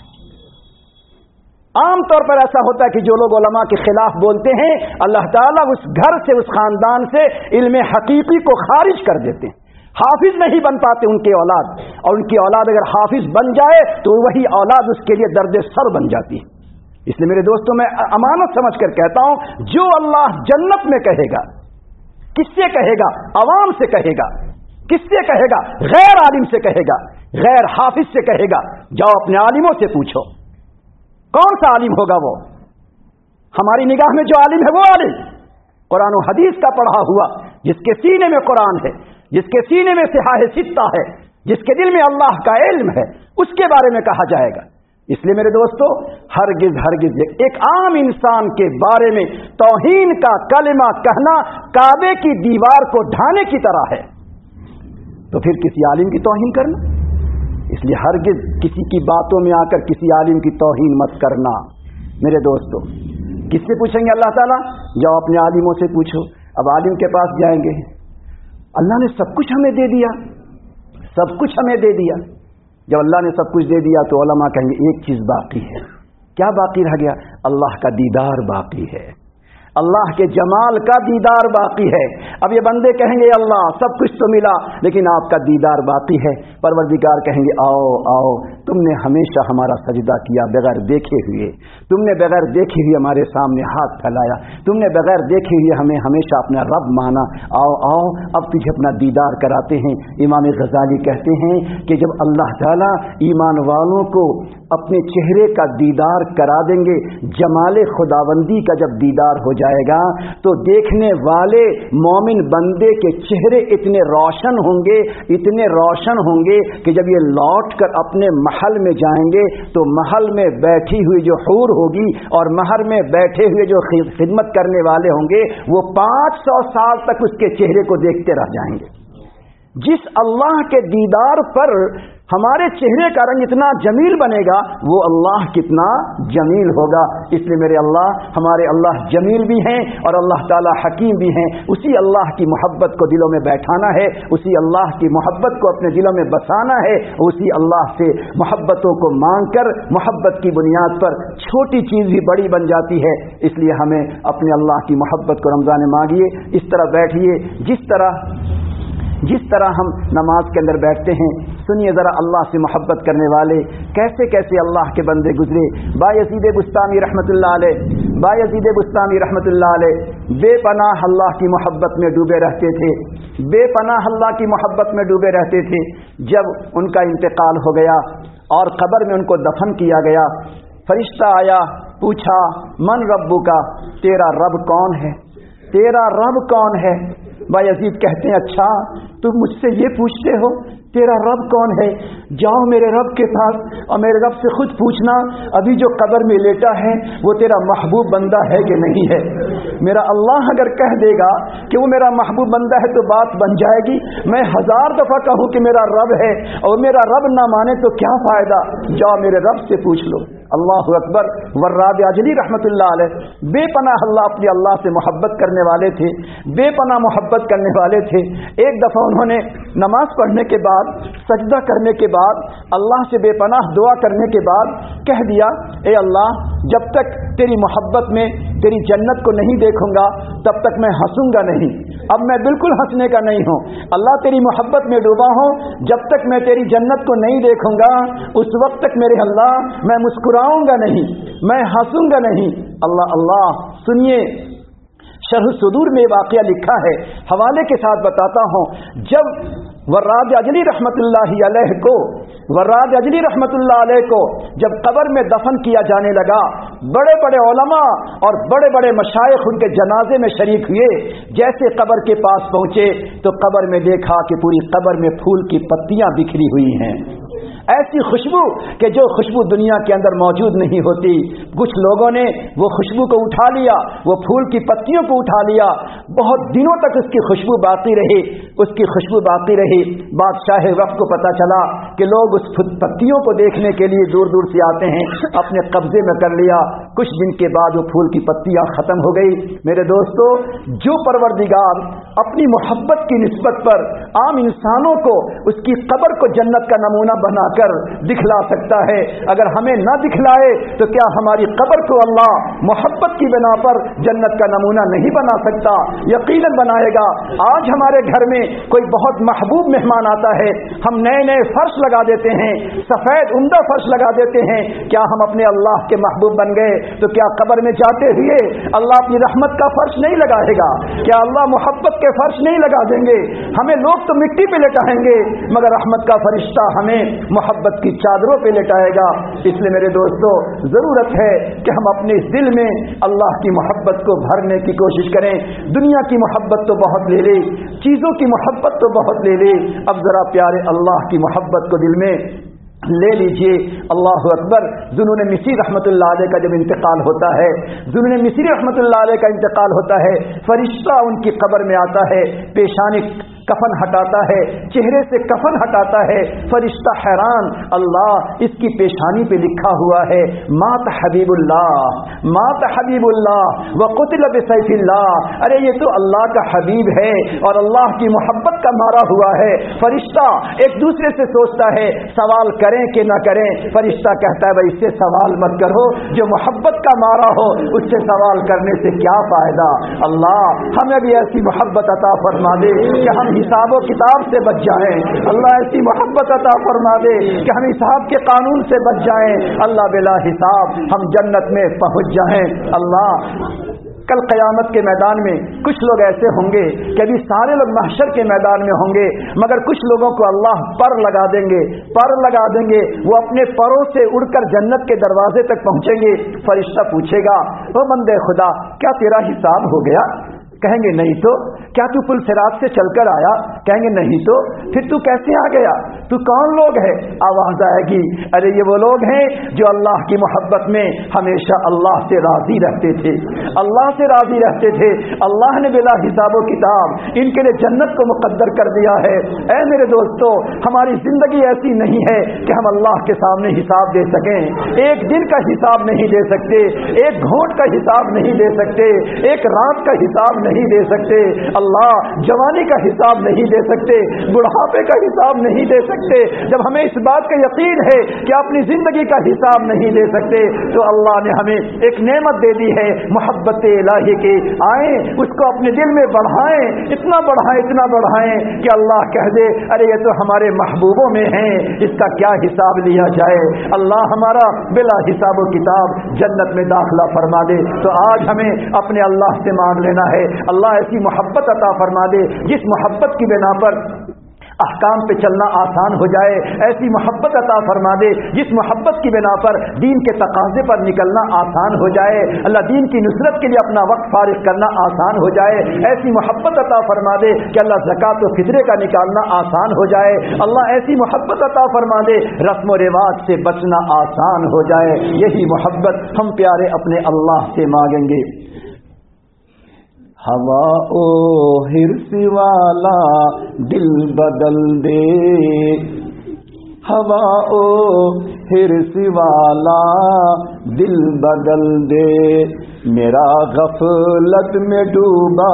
عام طور پر ایسا ہوتا ہے کہ جو لوگ علماء کے خلاف بولتے ہیں، اللہ تعالیٰ اس گھر سے، اس خاندان سے علم حقیقی کو خارج کر دیتے ہیں، حافظ نہیں بن پاتے ان کے اولاد، اور ان کی اولاد اگر حافظ بن جائے تو وہی اولاد اس کے لیے درد سر بن جاتی ہے۔ اس لیے میرے دوستوں، میں امانت سمجھ کر کہتا ہوں، جو اللہ جنت میں کہے گا، کس سے کہے گا؟ عوام سے کہے گا۔ کس سے کہے گا؟ غیر عالم سے کہے گا، غیر حافظ سے کہے گا۔ جاؤ اپنے عالموں سے پوچھو کون سا عالم ہوگا وہ؟ ہماری نگاہ میں جو عالم ہے وہ عالم قرآن و حدیث کا پڑھا ہوا، جس کے سینے میں قرآن ہے، جس کے سینے میں صحاح ستہ ہے، جس کے دل میں اللہ کا علم ہے، اس کے بارے میں کہا جائے گا۔ اس لیے میرے دوستو، ہرگز ہرگز ایک عام انسان کے بارے میں توہین کا کلمہ کہنا کعبے کی دیوار کو ڈھانے کی طرح ہے، تو پھر کسی عالم کی توہین کرنا؟ اس لیے ہرگز کسی کی باتوں میں آ کر کسی عالم کی توہین مت کرنا۔ میرے دوستو، کس سے پوچھیں گے اللہ تعالیٰ؟ جاؤ اپنے عالموں سے پوچھو۔ اب عالم کے پاس جائیں گے، اللہ نے سب کچھ ہمیں دے دیا، سب کچھ ہمیں دے دیا۔ جب اللہ نے سب کچھ دے دیا تو علماء کہیں گے ایک چیز باقی ہے۔ کیا باقی رہ گیا؟ اللہ کا دیدار باقی ہے، अल्लाह के जमाल का दीदार बाकी है। अब ये बंदे कहेंगे अल्लाह सब कुछ तो मिला लेकिन आपका दीदार बाकी है। परवरदिगार कहेंगे आओ आओ, तुमने हमेशा हमारा सजदा किया बगैर देखे हुए, तुमने बगैर देखे हुए हमारे सामने हाथ फैलाया, तुमने बगैर देखे हुए हमें हमेशा अपना रब माना। आओ आओ अब तुझे अपना दीदार कराते हैं। इमाम गजाली कहते हैं कि जब अल्लाह ताला ईमान वालों को अपने चेहरे का दीदार करा देंगे, जमाले खुदाबंदी का जब दीदार हो जाएगा तो देखने वाले मोमिन बंदे के चेहरे इतने रोशन होंगे, इतने रोशन होंगे कि जब ये लौट कर अपने महल में जाएंगे तो महल में बैठी हुई जो हूर होगी और महल में बैठे हुए जो खिदमत करने वाले होंगे वो पाँच सौ साल तक उसके चेहरे को देखते रह जाएंगे। जिस अल्लाह के दीदार पर हमारे चेहरे का रंग इतना जमील बनेगा वो अल्लाह कितना जमील होगा। इसलिए मेरे अल्लाह, हमारे अल्लाह जमील भी हैं और अल्लाह ताला हकीम भी हैं। उसी अल्लाह की मोहब्बत को दिलों में बैठाना है, उसी अल्लाह की मोहब्बत को अपने दिलों में बसाना है, उसी अल्लाह से मोहब्बतों को मांग कर मोहब्बत की बुनियाद पर छोटी चीज़ भी बड़ी बन जाती है। इसलिए हमें अपने अल्लाह की मोहब्बत को रमज़ान में मांगिए, इस तरह बैठिए जिस तरह जिस तरह हम नमाज के अंदर बैठते हैं। सुनिए ज़रा अल्लाह से मोहब्बत करने वाले कैसे कैसे अल्लाह के बंदे गुजरे। बायज़ीद बुस्तामी रहमतुल्लाह अलैह बायज़ीद बुस्तामी रहमतुल्लाह अलैह बेपनाह अल्लाह की मोहब्बत में डूबे रहते थे, बेपनाह अल्लाह की मोहब्बत में डूबे रहते थे। जब उनका इंतकाल हो गया और कब्र में उनको दफन किया गया, फरिश्ता आया, पूछा मन रब्बु का, तेरा रब कौन है, तेरा रब कौन है। बायज़ीद कहते हैं अच्छा तुम मुझसे ये पूछते हो तेरा रब कौन है, जाओ मेरे रब के पास और मेरे रब से खुद पूछना अभी जो कब्र में लेटा है वो तेरा महबूब बंदा है कि नहीं है। मेरा अल्लाह अगर कह देगा कि वो मेरा महबूब बंदा है तो बात बन जाएगी। मैं हजार दफा कहूँ कि मेरा रब है और मेरा रब ना माने तो क्या फायदा, जाओ मेरे रब से पूछ लो। अल्लाह अकबर। वर्राद अजली रहमतुल्लाह अलैह बेपनाह अल्लाह अपने अल्लाह से मोहब्बत करने वाले थे, बेपनाह मोहब्बत करने वाले थे। एक दफ़ा उन्होंने नमाज पढ़ने के बाद, सजदा करने के बाद, अल्लाह से बेपनाह दुआ करने के बाद कह दिया ए अल्लाह जब तक तेरी मोहब्बत में तेरी जन्नत को नहीं देखूंगा तब तक मैं हंसूंगा नहीं। अब मैं बिल्कुल हंसने का नहीं हूँ अल्लाह, तेरी मोहब्बत में डूबा हूँ। जब तक मैं तेरी जन्नत को नहीं देखूंगा उस वक्त तक मेरे अल्लाह मैं मुस्कुराऊंगा नहीं, मैं हंसूंगा नहीं। अल्लाह अल्लाह। सुनिए शरह सुदूर में वाक़या लिखा है, हवाले के साथ बताता हूँ। जब वर्राद अजली रहमतुल्लाह अलैह को वर्राद अजली रहमतुल्लाह अलैह को जब कब्र में दफन किया जाने लगा, बड़े बड़े उलमा और बड़े बड़े मशाइख उनके जनाजे में शरीक हुए। जैसे कब्र के पास पहुंचे तो कब्र में देखा कि पूरी कब्र में फूल की पत्तियां बिखरी हुई हैं, ऐसी खुशबू कि जो खुशबू दुनिया के अंदर मौजूद नहीं होती। कुछ लोगों ने वो खुशबू को उठा लिया, वो फूल की पत्तियों को उठा लिया, बहुत दिनों तक उसकी खुशबू बाकी रही, उसकी खुशबू बाकी रही। बादशाह वक्त को पता चला कि लोग उस पत्तियों को देखने के लिए दूर दूर से आते हैं, अपने कब्जे में कर लिया। कुछ दिन के बाद वो फूल की पत्तियां खत्म हो गई। मेरे दोस्तों, जो परवरदिगार अपनी मोहब्बत की निस्बत पर आम इंसानों को उसकी कब्र को जन्नत का नमूना बना कर दिखला सकता है, अगर हमें न दिखलाए तो क्या हमारी कब्र को अल्लाह मोहब्बत की बिना पर जन्नत का नमूना नहीं बना सकता? यकीनन बनाएगा। आज हमारे घर में कोई बहुत महबूब मेहमान आता है, हम नए नए फर्श लगा देते हैं, सफेद उम्दा फर्श लगा देते हैं। क्या हम अपने अल्लाह के महबूब बन गए? तो क्या कब्र में जाते हुए अल्लाह अपनी रहमत का फर्श नहीं लगाएगा? क्या अल्लाह मोहब्बत के फर्श नहीं लगा देंगे? हमें लोग तो मिट्टी पे लेटाएंगे मगर रहमत का फरिश्ता हमें मोहब्बत की चादरों पे लेटाएगा। इसलिए मेरे दोस्तों, जरूरत है कि हम अपने दिल में अल्लाह की मोहब्बत को भरने की कोशिश करें। दुनिया की मोहब्बत तो बहुत ले ले, चीजों की मोहब्बत तो बहुत ले ले, अब जरा प्यारे अल्लाह की मोहब्बत को दिल में ले लीजिए। अल्लाह अकबर। जुनून मिस्री रहमतुल्लाह अलैह का जब इंतकाल होता है, जुनून मिस्री रहमतुल्लाह अलैह का इंतकाल होता है, फरिश्ता उनकी कब्र में आता है, पेशानी کفن ہٹاتا ہے, چہرے سے کفن ہٹاتا ہے. فرشتہ حیران, اللہ اس کی پیشانی پہ لکھا ہوا ہے مات حبیب اللہ, مات حبیب اللہ وقتل بسیف اللہ. ارے یہ تو اللہ کا حبیب ہے اور اللہ کی محبت کا مارا ہوا ہے. فرشتہ ایک دوسرے سے سوچتا ہے سوال کریں کہ نہ کریں. فرشتہ کہتا ہے بھائی اس سے سوال مت کرو, جو محبت کا مارا ہو اس سے سوال کرنے سے کیا فائدہ. اللہ ہمیں بھی ایسی محبت عطا فرما دے کہ ہم حساب و کتاب سے بچ جائیں. اللہ ایسی محبت عطا فرما دے کہ ہم حساب کے قانون سے بچ جائیں. اللہ بلا حساب ہم جنت میں پہنچ جائیں. اللہ کل قیامت کے میدان میں کچھ لوگ ایسے ہوں گے کہ ابھی سارے لوگ محشر کے میدان میں ہوں گے, مگر کچھ لوگوں کو اللہ پر لگا دیں گے, پر لگا دیں گے. وہ اپنے پروں سے اڑ کر جنت کے دروازے تک پہنچیں گے. فرشتہ پوچھے گا او بندے خدا کیا تیرا حساب ہو گیا؟ کہیں گے نہیں تو. کیا تو پل صراط سے چل کر آیا؟ کہیں گے نہیں تو. پھر تو کیسے آ گیا؟ تو کون لوگ ہے؟ آواز آئے گی ارے یہ وہ لوگ ہیں جو اللہ کی محبت میں ہمیشہ اللہ سے راضی رہتے تھے, اللہ سے راضی رہتے تھے. اللہ نے بلا حساب و کتاب ان کے لیے جنت کو مقدر کر دیا ہے. اے میرے دوستو, ہماری زندگی ایسی نہیں ہے کہ ہم اللہ کے سامنے حساب دے سکیں. ایک دن کا حساب نہیں دے سکتے, ایک گھونٹ کا حساب نہیں دے سکتے, ایک رات کا حساب نہیں دے سکتے. اللہ جوانی کا حساب نہیں دے سکتے, بڑھاپے کا حساب نہیں دے سکتے. جب ہمیں اس بات کا یقین ہے کہ اپنی زندگی کا حساب نہیں دے سکتے تو اللہ نے ہمیں ایک نعمت دے دی ہے محبت الہی کی. آئیں اس کو اپنے دل میں بڑھائیں, اتنا بڑھائیں اتنا بڑھائیں کہ اللہ کہہ دے ارے یہ تو ہمارے محبوبوں میں ہیں, اس کا کیا حساب لیا جائے. اللہ ہمارا بلا حساب و کتاب جنت میں داخلہ فرما دے. تو آج ہمیں اپنے اللہ سے مانگ لینا ہے اللہ ایسی محبت عطا فرما دے جس محبت کی بنا پر احکام پہ چلنا آسان ہو جائے. ایسی محبت عطا فرما دے جس محبت کی بنا پر دین کے تقاضے پر نکلنا آسان ہو جائے. اللہ دین کی نصرت کے لیے اپنا وقت فارغ کرنا آسان ہو جائے. ایسی محبت عطا فرما دے کہ اللہ زکوٰۃ و فطرے کا نکالنا آسان ہو جائے. اللہ ایسی محبت عطا فرما دے رسم و رواج سے بچنا آسان ہو جائے. یہی محبت ہم پیارے اپنے اللہ سے مانگیں گے. ہوا او ہرس والا دل بدل دے, ہوا او ہرس والا دل بدل دے, میرا غفلت میں ڈوبا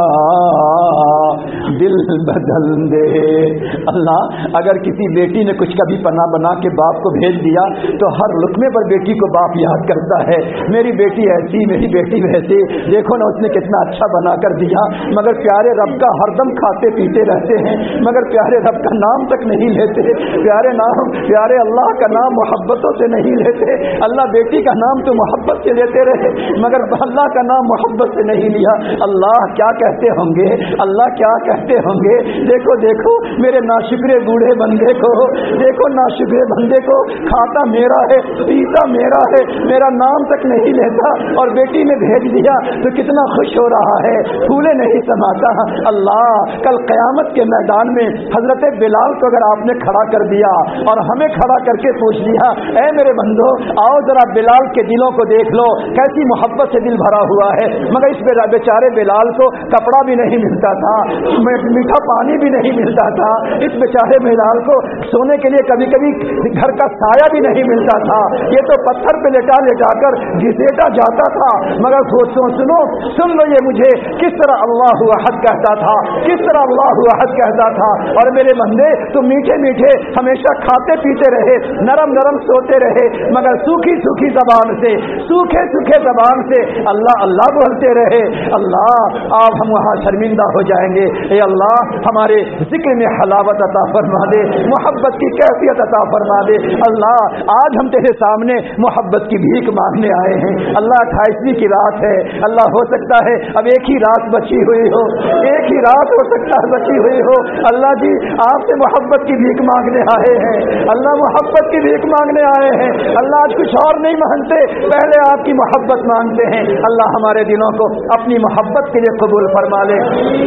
دل بدل دے. اللہ اگر کسی بیٹی نے کچھ کبھی پناہ بنا کے باپ کو بھیج دیا تو ہر لقمے پر بیٹی کو باپ یاد کرتا ہے, میری بیٹی ایسی, میری بیٹی ویسی, دیکھو نا اس نے کتنا اچھا بنا کر دیا. مگر پیارے رب کا ہر دم کھاتے پیتے رہتے ہیں, مگر پیارے رب کا نام تک نہیں لیتے. پیارے نام پیارے اللہ کا نام محبتوں سے نہیں لیتے. اللہ بیٹی کا نام تو محبت سے لیتے رہے مگر اللہ کا نام محبت سے نہیں لیا. اللہ کیا کہتے ہوں گے, اللہ کیا کہتے ہوں گے. دیکھو دیکھو میرے ناشکرے بوڑھے بندے کو, دیکھو ناشکرے بندے کو, کھاتا میرا ہے, پیتا میرا ہے, میرا نام تک نہیں لیتا اور بیٹی نے بھیج دیا تو کتنا خوش ہو رہا ہے, پھولے نہیں سماتا. اللہ کل قیامت کے میدان میں حضرت بلال کو اگر آپ نے کھڑا کر دیا اور ہمیں کھڑا کر کے پوچھ لیا اے میرے بندو آؤ ذرا بلال کے دلوں کو دیکھ لو کیسی محبت سے دل بھرا ہوا ہے. مگر اس بیچارے بلال کو کپڑا بھی نہیں ملتا تھا, میٹھا پانی بھی نہیں ملتا تھا, اس بیچارے بلال کو سونے کے لیے کبھی کبھی گھر کا سایہ بھی نہیں ملتا تھا. یہ تو پتھر پہ لٹا لٹا کر گھسیٹا جاتا تھا. مگر سوچو سنو سن لو یہ مجھے کس طرح اللہ احد کہتا تھا, کس طرح اللہ احد کہتا تھا. اور میرے بندے تو میٹھے میٹھے ہمیشہ کھاتے پیتے رہے, نرم نرم سوتے رہے, مگر سوکھی سوکھی زبان سے, سوکھے سوکھے زبان سے اللہ اللہ بولتے رہے. اللہ آپ ہم وہاں شرمندہ ہو جائیں گے. اے اللہ ہمارے ذکر میں حلاوت عطا فرما دے, محبت کی کیفیت عطا فرما دے. اللہ آج ہم تیرے سامنے محبت کی بھیک مانگنے آئے ہیں. اللہ اٹھائیسویں کی رات ہے, اللہ ہو سکتا ہے اب ایک ہی رات بچی ہوئی ہو, ایک ہی رات ہو سکتا ہے بچی ہوئی ہو. اللہ جی آپ سے محبت کی بھیک مانگنے آئے ہیں, اللہ محبت کی بھیک مانگنے آئے ہیں. اللہ آج کچھ اور نہیں مانگتے, پہلے آپ کی محبت مانگتے ہیں. اللہ ہمارے دلوں کو اپنی محبت کے لیے قبول فرما لے.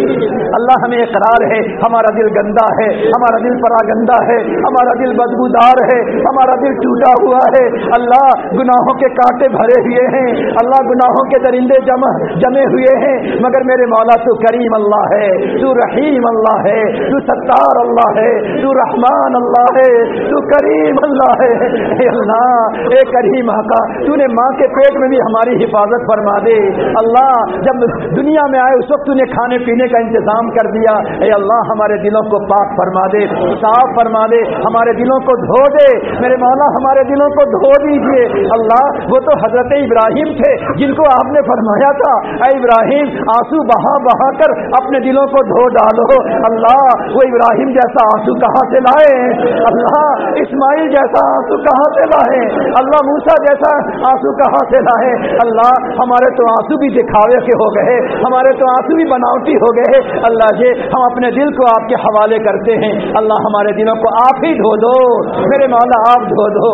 اللہ ہمیں اقرار ہے ہمارا دل گندا ہے, ہمارا دل پراگندہ ہے, ہمارا دل بدبودار ہے, ہمارا دل ٹوٹا ہوا ہے. اللہ گناہوں کے کانٹے بھرے ہوئے ہیں, اللہ گناہوں کے درندے جمع جمے ہوئے ہیں, مگر میرے مولا تو کریم اللہ ہے, تو رحیم اللہ ہے, تو ستار اللہ ہے, تو رحمان اللہ ہے, تو کریم اللہ ہے. اے اللہ اے کریم آقا, تو نے ماں کے پیٹ میں بھی ہماری حفاظت فرما دے. اللہ جب دنیا میں آئے اس وقت تو نے کھانے پینے کا انتظام کر دیا. اے اللہ ہمارے دلوں کو پاک فرما دے, صاف فرما دے, ہمارے دلوں کو دھو دے. میرے مولا ہمارے دلوں کو دھو دیجیے. اللہ وہ تو حضرت ابراہیم تھے جن کو آپ نے فرمایا تھا اے ابراہیم آنسو بہا بہا کر اپنے دلوں کو دھو ڈالو. اللہ وہ ابراہیم جیسا آنسو کہاں سے لائے, اللہ اسماعیل جیسا آنسو کہاں سے لائے, اللہ موسیٰ جیسا آنسو کہاں سے لائے. اللہ ہمارے تو آنسو بھی دکھاوے کے ہو گئے, ہمارے تو آنسو بھی بناوٹی ہو گئے. اللہ جی ہم اپنے دل کو آپ کے حوالے کرتے ہیں. اللہ ہمارے دلوں کو آپ ہی دھو دو, میرے مولا آپ دھو دو.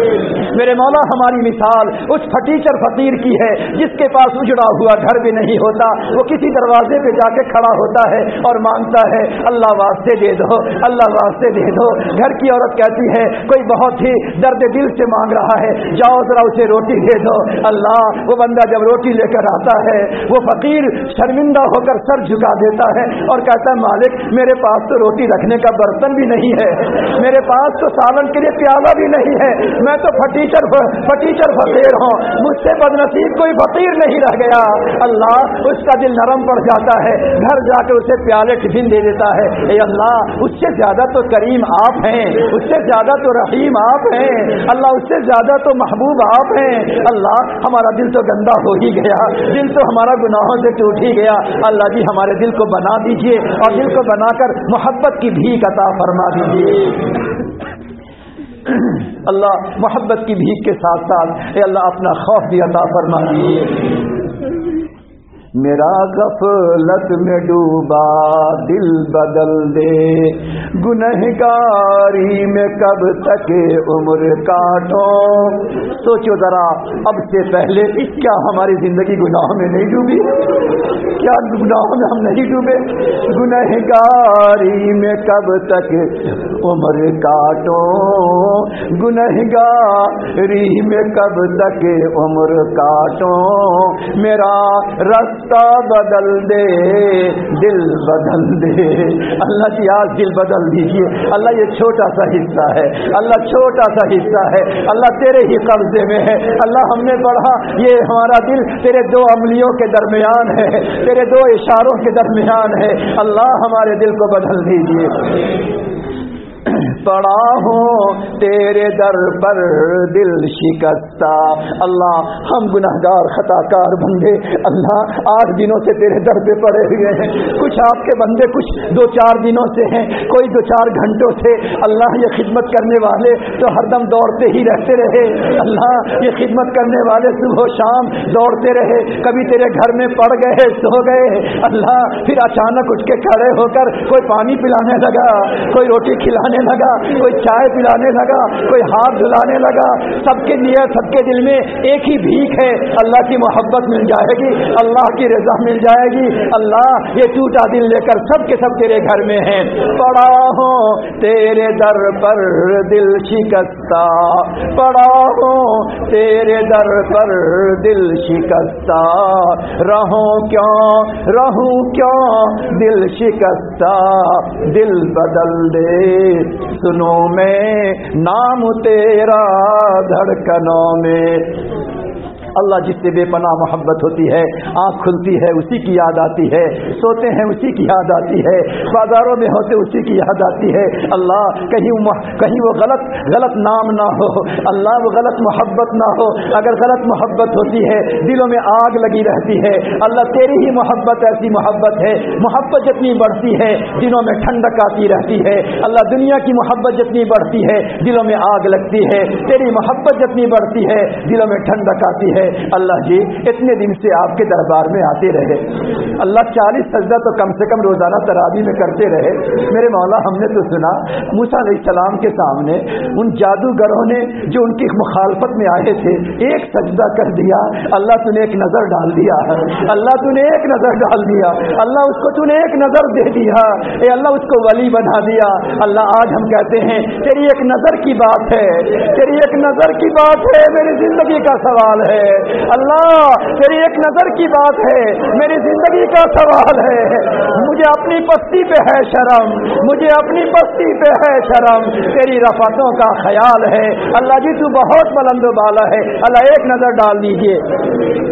میرے مولا ہماری مثال اس پھٹیچر فقیر کی ہے جس کے پاس اجڑا ہوا گھر بھی نہیں ہوتا, وہ کسی دروازے پہ جا کے کھڑا ہوتا ہے اور مانگتا ہے اللہ واسطے دے دو, اللہ واسطے دے دو. گھر کی عورت کہتی ہے کوئی بہت ہی درد دل سے مانگ رہا ہے, جاؤ ذرا اسے روٹی دے دو. اللہ وہ بندہ جب روٹی لے کر آتا ہے وہ فقیر شرمندہ ہو کر سر جھکا دیتا ہے اور کہتا ہے مالک میرے پاس تو روٹی رکھنے کا برتن بھی نہیں ہے, میرے پاس تو سالن کے لیے پیالہ بھی نہیں ہے, میں تو پھٹیچر پھٹیچر فقیر ہوں, مجھ سے بدنصیب کوئی فقیر نہیں رہ گیا. اللہ اس کا دل نرم پڑ جاتا ہے, گھر جا کے اسے پیالے ٹفن دے دیتا ہے. اے اللہ اس سے زیادہ تو کریم آپ ہیں, اس سے زیادہ تو رحیم آپ ہیں, اللہ اس سے زیادہ تو محبوب آپ ہیں. اللہ ہمارا دل تو گندا ہو ہی گیا, دل تو ہمارا گناہوں سے ٹوٹ ہی گیا. اللہ جی ہمارے دل کو بنا دیجئے اور دل کو بنا کر محبت کی بھیک عطا فرما دیجئے. اللہ محبت کی بھیک کے ساتھ ساتھ اے اللہ اپنا خوف بھی عطا فرما دیجیے. میرا غفلت میں ڈوبا دل بدل دے, گنہگاری میں کب تک عمر کاٹو. سوچو ذرا اب سے پہلے کیا ہماری زندگی گناہوں میں نہیں ڈوبی, کیا گناہوں میں ہم نہیں ڈوبے. گنہگاری میں کب تک عمر کاٹو, گنہگاری میں کب تک عمر کاٹو. میرا رس بدل دے دل بدل دے. اللہ کی آج دل بدل دیجیے. اللہ یہ چھوٹا سا حصہ ہے, اللہ چھوٹا سا حصہ ہے, اللہ تیرے ہی قبضے میں ہے. اللہ ہم نے پڑھا یہ ہمارا دل تیرے دو انگلیوں کے درمیان ہے, تیرے دو اشاروں کے درمیان ہے. اللہ ہمارے دل کو بدل دیجیے. پڑا ہوں تیرے در پر دل شکستہ. اللہ ہم گناہگار خطا کار بندے اللہ آٹھ دنوں سے تیرے در پہ پڑے ہوئے ہیں. کچھ آپ کے بندے کچھ دو چار دنوں سے ہیں, کوئی دو چار گھنٹوں سے. اللہ یہ خدمت کرنے والے تو ہر دم دوڑتے ہی رہتے رہے. اللہ یہ خدمت کرنے والے صبح و شام دوڑتے رہے, کبھی تیرے گھر میں پڑ گئے سو گئے. اللہ پھر اچانک اٹھ کے کھڑے ہو کر کوئی پانی پلانے لگا, کوئی روٹی کھلانے لگا, کوئی چائے پلانے لگا, کوئی ہاتھ دھلانے لگا. سب کے لیے سب کے دل میں ایک ہی بھیک ہے, اللہ کی محبت مل جائے گی, اللہ کی رضا مل جائے گی. اللہ یہ ٹوٹا دل لے کر سب کے سب تیرے گھر میں ہیں. پڑا ہوں تیرے در پر دل شکستہ, پڑا ہوں تیرے در پر دل شکستہ. رہوں کیوں رہوں کیوں دل شکستہ, دل بدل دے. سنو میں نام تیرا دھڑکنوں میں. اللہ جس سے بے پناہ محبت ہوتی ہے, آنکھ کھلتی ہے اسی کی یاد آتی ہے, سوتے ہیں اسی کی یاد آتی ہے, بازاروں میں ہوتے اسی کی یاد آتی ہے. اللہ کہیں کہیں وہ غلط غلط نام نہ ہو, اللہ وہ غلط محبت نہ ہو. اگر غلط محبت ہوتی ہے دلوں میں آگ لگی رہتی ہے. اللہ تیری ہی محبت ایسی محبت ہے, محبت جتنی بڑھتی ہے دلوں میں ٹھنڈک آتی رہتی ہے. اللہ دنیا کی محبت جتنی بڑھتی ہے دلوں میں آگ لگتی ہے, تیری محبت جتنی بڑھتی ہے دلوں میں ٹھنڈک آتی ہے. اللہ جی اتنے دن سے آپ کے دربار میں آتے رہے, अल्लाह चालीस सजदा तो कम से कम रोजाना तरावी में करते रहे। मेरे मौला हमने तो सुना मूसा अलैहिस्सलाम के सामने उन जादूगरों ने जो उनकी मुखालफत में आए थे एक सजदा कर दिया, अल्लाह तूने एक नजर डाल दिया, अल्लाह तूने एक नजर डाल दिया, अल्लाह उसको तूने एक नजर दे दिया, ए अल्लाह उसको वली बना दिया। अल्लाह आज हम कहते हैं तेरी एक नजर की बात है, तेरी एक नजर की बात है, मेरी जिंदगी का सवाल है। अल्लाह तेरी एक नजर की बात है, मेरी जिंदगी का सवाल है। मुझे अपनी पस्ती पे है शर्म, मुझे अपनी पस्ती पे है शर्म, तेरी रफ़ातों का ख्याल है। अल्लाह जी तू बहुत बुलंद बाला है। अल्लाह एक नजर डाल दीजिए।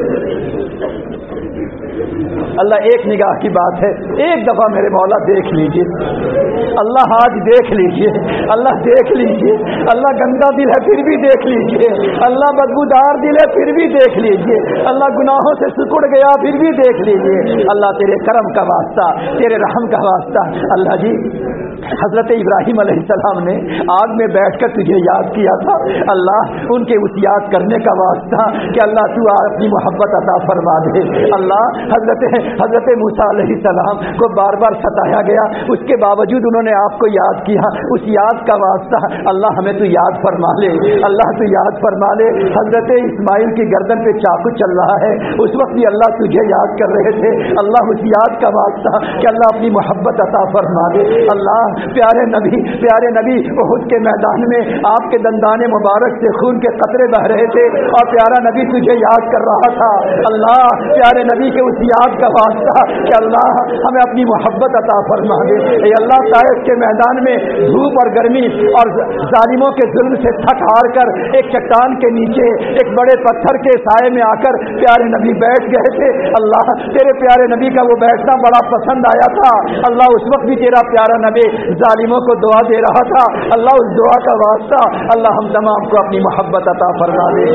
अल्लाह एक निगाह की बात है, एक दफा मेरे मौला देख लीजिए। अल्लाह आज देख लीजिए, अल्लाह देख लीजिए। अल्लाह गंदा दिल है फिर भी देख लीजिए, अल्लाह बदबूदार दिल है फिर भी देख लीजिए, अल्लाह गुनाहों से सिकुड़ गया फिर भी देख लीजिए। अल्लाह तेरे करम का वास्ता, तेरे रहम का वास्ता। अल्लाह जी हजरत इब्राहिम अलैहिस्सलाम ने आग में बैठकर तुझे याद किया था, अल्लाह उनके उस याद करने का वास्ता कि अल्लाह तू अपनी मोहब्बत अता फरमा दे। अल्लाह हजरत हजरत मूसा अलैहिस्सलाम को बार बार सताया गया, उसके बावजूद उन्होंने आपको याद किया, उस याद का वास्ता अल्लाह हमें तू याद फरमा ले, अल्लाह तू याद फरमा ले। हजरत इस्माइल की गर्दन पे चाकू चल रहा है, उस वक्त भी अल्लाह तुझे याद कर रहे थे, अल्लाह उस याद का वास्ता कि अल्लाह अपनी मोहब्बत अता फरमा दे। अल्लाह प्यारे नबी प्यारे नबी उहुद के मैदान में आपके दंदाने मुबारक से खून के कतरे बह रहे थे और प्यारा नबी तुझे याद कर रहा था। अल्लाह प्यारे नबी के उस याद का वास्ता कि अल्लाह हमें अपनी मोहब्बत अता फरमा दे। ए अल्लाह ताइफ के मैदान में धूप और गर्मी और जालिमों के जुल्म से थक हार कर एक चट्टान के नीचे एक बड़े पत्थर के साये में आकर प्यारे नबी बैठ गए थे। अल्लाह तेरे प्यारे नबी का वो बैठना बड़ा पसंद आया था। अल्लाह उस वक्त भी तेरा प्यारा नबी जालिमों को दुआ दे रहा था। अल्लाह उस दुआ का वास्ता अल्लाह हम तमाम को अपनी मोहब्बत अता फरमा दे।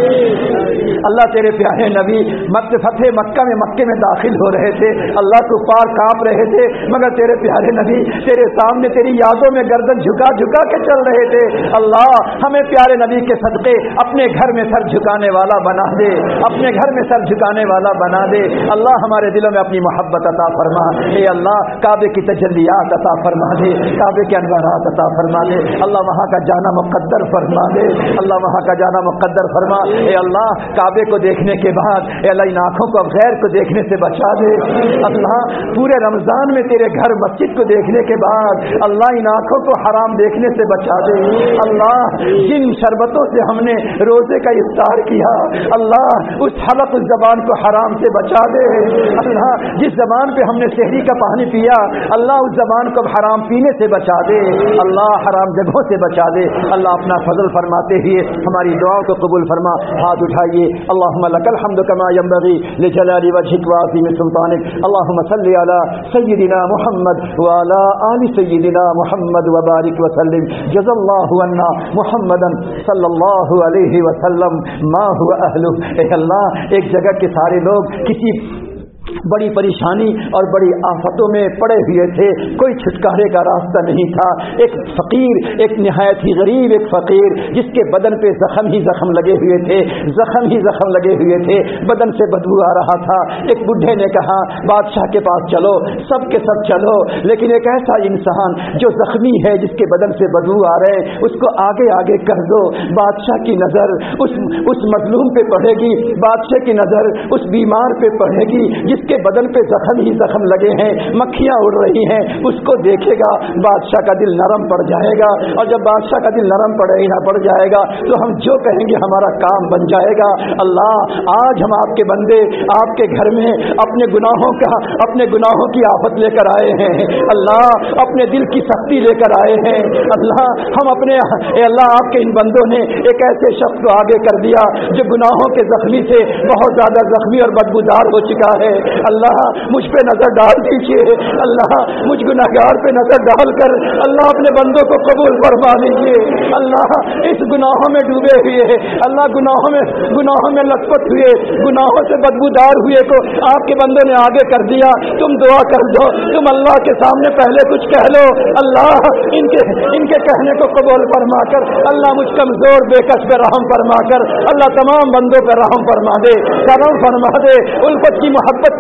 अल्लाह तेरे प्यारे नबी मक्के फतेह मक्का में मक्के में दाखिल हो रहे थे, अल्लाह को पार कांप रहे थे, मगर तेरे प्यारे नबी तेरे सामने तेरी यादों में गर्दन झुका झुका के चल रहे थे। अल्लाह हमें प्यारे नबी के सदके अपने घर में सर झुकाने वाला बना दे, अपने घर में सर झुकाने वाला बना दे। अल्लाह हमारे दिलों में अपनी मोहब्बत अता फरमा। ए अल्लाह काबे की तजल्लियात अता फरमा दे, काबे के अनवारात अता फरमा दे। अल्लाह वहाँ का जाना मुक़द्दर फरमा दे, अल्लाह वहाँ का जाना मुक़द्दर फरमा। ए अल्लाह काबे को देखने के बाद ए अल्लाह इन आँखों को गैर को देखने से बचा दे। अल्लाह पूरे रमजान में तेरे घर मस्जिद को देखने के बाद अल्लाह इन आँखों को हराम देखने से बचा दे। अल्लाह जिन शरबतों से हमने रोजे का इफ्तार किया, अल्लाह उस हलक उस जबान को हराम से बचा दे। अल्लाह जिस जबान पे हमने शहरी का पानी पिया, अल्लाह उस जबान को हराम पीने से बचा दे। अल्लाह हराम जगहों से बचा दे। अल्लाह अपना फजल फरमाते हुए हमारी दुआओं को कबूल फरमा। हाथ उठाइए। अल्लाहुम्मा लकल हम्दु कमा यंबगी लिजलाली वजहिक व अज़ीम सुल्तानिक। अल्लाहुम्मा सल्लि अला सय्यिदिना मुहम्मद व अला आलि सय्यिदिना मुहम्मद व बारिक व सल्लिम। जज़ल्लाहु अन्ना मुहम्मदन सल्लल्लाहु अलैहि वसल्लम मा हुवा अहलुहु। ए अल्लाह एक जगह के सारे लोग किसी बड़ी परेशानी और बड़ी आफतों में पड़े हुए थे, कोई छुटकारे का रास्ता नहीं था। एक फकीर, एक निहायत ही गरीब एक फकीर जिसके बदन पे जख्म ही जख्म लगे हुए थे, जख्म ही जख्म लगे हुए थे, बदन से बदबू आ रहा था। एक बुढ़े ने कहा बादशाह के पास चलो, सब के सब चलो, लेकिन एक ऐसा इंसान जो जख्मी है, जिसके बदन से बदबू आ रहे, उसको आगे आगे कर दो। बादशाह की नजर उस उस मजलूम पे पड़ेगी, बादशाह की नजर उस बीमार पे पड़ेगी जिसके बदन पे जख्म ही जख्म लगे हैं, मक्खियां उड़ रही हैं, उसको देखेगा बादशाह का दिल नरम पड़ जाएगा। और जब बादशाह का दिल नरम पड़ेगा पड़ जाएगा तो हम जो कहेंगे हमारा काम बन जाएगा। अल्लाह आज हम आपके बंदे आपके घर में अपने गुनाहों का अपने गुनाहों की आफत लेकर आए हैं। अल्लाह अपने दिल की सख्ती लेकर आए हैं। अल्लाह हम अपने ए अल्लाह आपके इन बंदों ने एक ऐसे शख्स को आगे कर दिया जो गुनाहों के जख्मी से बहुत ज्यादा जख्मी और बदबूदार हो चुका है। अल्लाह मुझ पे नजर डाल दीजिए, अल्लाह मुझ गुनाहगार पे नजर डालकर अल्लाह अपने बंदों को कबूल फरमा लीजिए। अल्लाह इस गुनाहों में डूबे हुए, अल्लाह गुनाहों में गुनाहों में लथपथ हुए, गुनाहों से बदबूदार हुए को आपके बंदों ने आगे कर दिया। तुम दुआ कर दो, तुम अल्लाह के सामने पहले कुछ कह लो। अल्लाह इनके इनके कहने को कबूल फरमा कर अल्लाह मुझ कमजोर बेकस पे रहम फरमा कर अल्लाह तमाम बंदों पर रहम फरमा दे, करम फरमा दे, उल्फत की मोहब्बत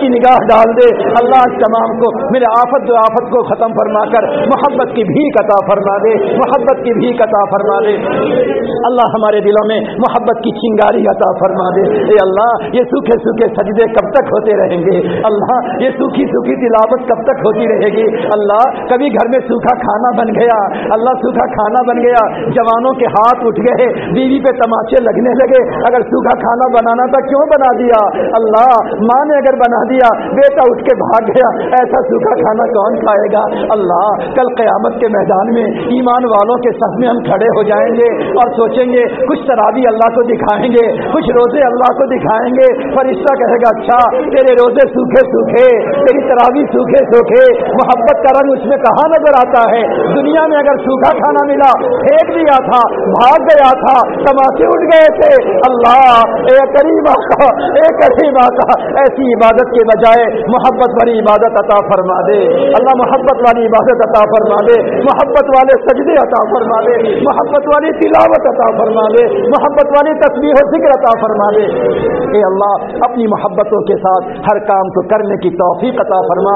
की निगाह डाल दे। अल्लाह तमाम को मेरे आफत दो आफत को ख़त्म फरमा कर मोहब्बत की भीख अता फरमा दे, मोहब्बत की भीख अता फरमा दे। अल्लाह हमारे दिलों में मोहब्बत की चिंगारी अता फरमा दे। ए अल्लाह ये सूखे सूखे सजदे कब तक होते रहेंगे? अल्लाह ये सूखी सूखी तिलावत कब तक होती रहेगी? अल्लाह कभी घर में सूखा खाना बन गया, अल्लाह सूखा खाना बन गया, जवानों के हाथ उठ गए, बीवी पे तमाचे लगने लगे, अगर सूखा खाना बनाना था क्यों बना दिया? अल्लाह माँ ने अगर बना दिया, बेटा उठ के भाग गया, ऐसा सूखा खाना कौन खाएगा? अल्लाह कल क़यामत के मैदान में ईमान वालों के साथ में हम खड़े हो जाएंगे और सोचेंगे कुछ तरावी अल्लाह को दिखाएंगे, कुछ रोजे अल्लाह को दिखाएंगे। फरिश्ता कहेगा अच्छा तेरे रोजे सूखे सूखे, तेरी तरावी सूखे सूखे, मोहब्बत का रंग उसमें कहाँ नजर आता है? दुनिया में अगर सूखा खाना मिला फेंक दिया था, भाग गया था, तमाचे उठ गए थे। अल्लाह ए करीम आका, ए करीम आका, ऐसी इबादत के बजाय मोहब्बत वाली इबादत अता फरमा दे। अल्लाह मोहब्बत वाली इबादत अता फरमा दे, मोहब्बत वाले सजदे अता फरमा दे, मोहब्बत वाली तिलावत अता फरमा दे, मोहब्बत वाली तस्बीह और जिक्र अता फरमा दे। ए अल्लाह अपनी मोहब्बतों के साथ हर काम को करने की तौफीक अता फरमा।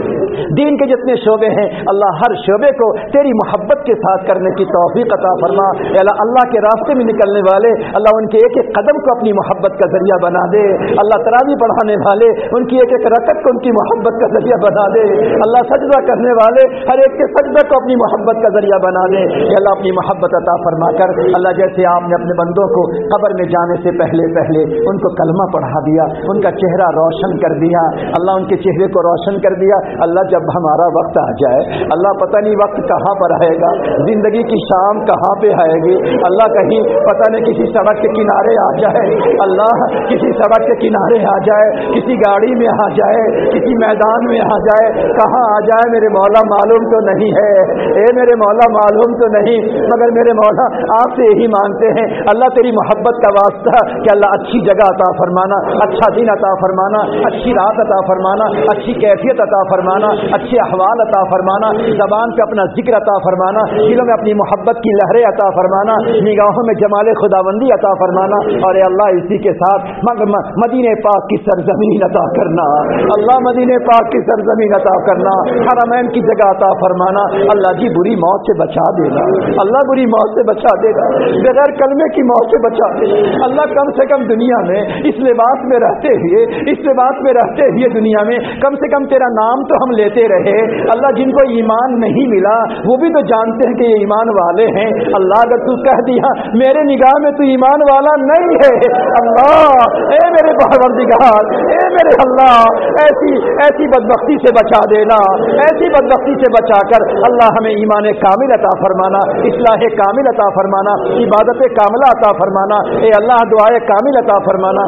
दीन के जितने शोबे हैं अल्लाह हर शोबे को तेरी मोहब्बत के साथ करने की तौफीक अता फरमा। अल्लाह के रास्ते में निकलने वाले अल्लाह उनके एक एक कदम को अपनी मोहब्बत का जरिया बना दे। अल्लाह तरावी पढ़ाने वाले उनकी एक एक रकत को उनकी मोहब्बत का जरिया बना दे। अल्लाह सजदा करने वाले हर एक के सजदा को अपनी मोहब्बत का जरिया बना दे। अल्लाह अपनी मोहब्बत अता फरमा कर अल्लाह जैसे आपने अपने बंदों को कब्र में जाने से पहले पहले उनको कलमा पढ़ा दिया, उनका चेहरा रोशन कर दिया, अल्लाह उनके चेहरे को रोशन कर दिया। अल्लाह जब हमारा वक्त आ जाए, अल्लाह पता नहीं वक्त कहाँ पर आएगा, जिंदगी की शाम कहाँ पे आएगी, अल्लाह कहीं पता नहीं किसी सड़क के किनारे आ जाए, अल्लाह किसी सड़क के किनारे आ जाए, किसी गाड़ी में आ जाए, किसी मैदान में आ जाए, कहाँ आ जाए मेरे मौला मालूम तो नहीं है। ए मेरे मौला मालूम तो नहीं, मगर मेरे मौला आपसे यही मांगते हैं अल्लाह तेरी मोहब्बत का वास्ता कि अल्लाह अच्छी जगह अता फरमाना, अच्छा दिन अता फरमाना, अच्छी रात अता फरमाना, अच्छी कैफियत अता फरमाना, अच्छे अहवाल अता फरमाना, ज़बान पे अपना जिक्र अता फरमाना, दिलों में अपनी मोहब्बत की लहरें अता फरमाना, निगाहों में जमाले खुदाबंदी अता फरमाना। और अल्लाह इसी के साथ मदीने पाक की सरजमीन अता करना, अल्लाह मदीने पाक की सरजमीन अता करना, हरमैन की जगह अता फरमाना। अल्लाह जी बुरी मौत से बचा देना, अल्लाह बुरी मौत से बचा देगा, बगैर कलमे की मौत से बचा देगा। अल्लाह कम से कम दुनिया में इस लिबास में रहते हुए इस लिबास में रहते हुए दुनिया में कम से कम तेरा नाम तो हम लेते रहे। अल्लाह जिनको ईमान नहीं मिला वो भी तो जानते हैं कि ये ईमान वाले हैं। अल्लाह अगर तू कह दिया मेरे निगाह में तू ईमान वाला नहीं है, अल्लाह ए मेरे परवरदिगार, ए मेरे अल्लाह ऐसी ऐसी बदबख्ती से बचा देना, ऐसी बदबख्ती से बचाकर अल्लाह हमें ईमान कामिल अता फरमाना, इस्लाह कामिल अता फरमाना, इबादत कामिला अता फरमाना। ए अल्लाह दुआए कामिल अता फरमाना।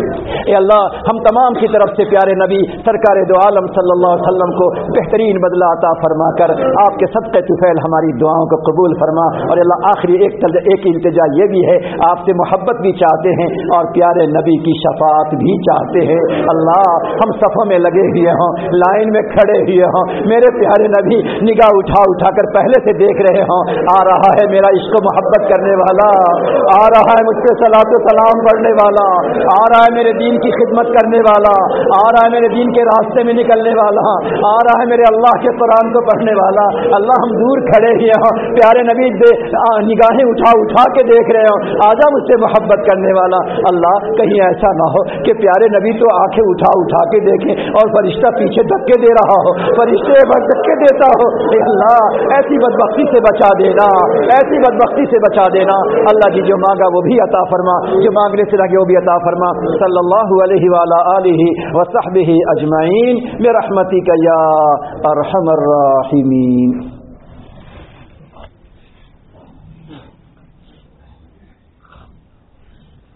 ए अल्लाह हम तमाम की तरफ से प्यारे नबी सरकार दो आलम सल्लल्लाहु अलैहि वसल्लम को बेहतरीन बदला अता फरमा कर आपके सदक़े तुफ़ैल हमारी दुआओं को कबूल फरमा। और अल्लाह आखिरी एक एक इल्तिजा ये भी है, आपसे मोहब्बत भी चाहते हैं और प्यारे नबी की शफाअत भी चाहते हैं। अल्लाह हम सफ़ों में लगे हुए हों, लाइन में खड़े हुए हों, मेरे प्यारे नबी निगाह उठा उठा कर पहले से देख रहे हों, आ रहा है मेरा इश्क मोहब्बत करने वाला, आ रहा है मुझसे सलातो सलाम पढ़ने वाला, आ रहा है मेरे दीन की खिदमत करने वाला, आ रहा है मेरे दीन के रास्ते में निकलने वाला, आ रहा है मेरे अल्लाह के कुरान को पढ़ने वाला। अल्लाह हम दूर खड़े हुए हों, प्यारे नबी निगाहें उठा उठा के देख रहे हो, आजा मुझसे मोहब्बत करने वाला। अल्लाह कहीं ऐसा ना हो कि प्यारे नबी तो आंखें उठा उठा के देखें और फरिश्ता पीछे धक्के दे रहा हो, फरिश्ते धक्के देता हो। ए अल्लाह ऐसी बदबख्ती से बचा देना, ऐसी बदबख्ती से बचा देना। अल्लाह जी जो मांगा वो भी अता फरमा, जो मांगने से लगे वो भी अता फरमा। सल्लल्लाहु अलैहि वाला आलिहि व सहबिहि अजमाइन बिरहमतिका या अरहमर राहिमीन।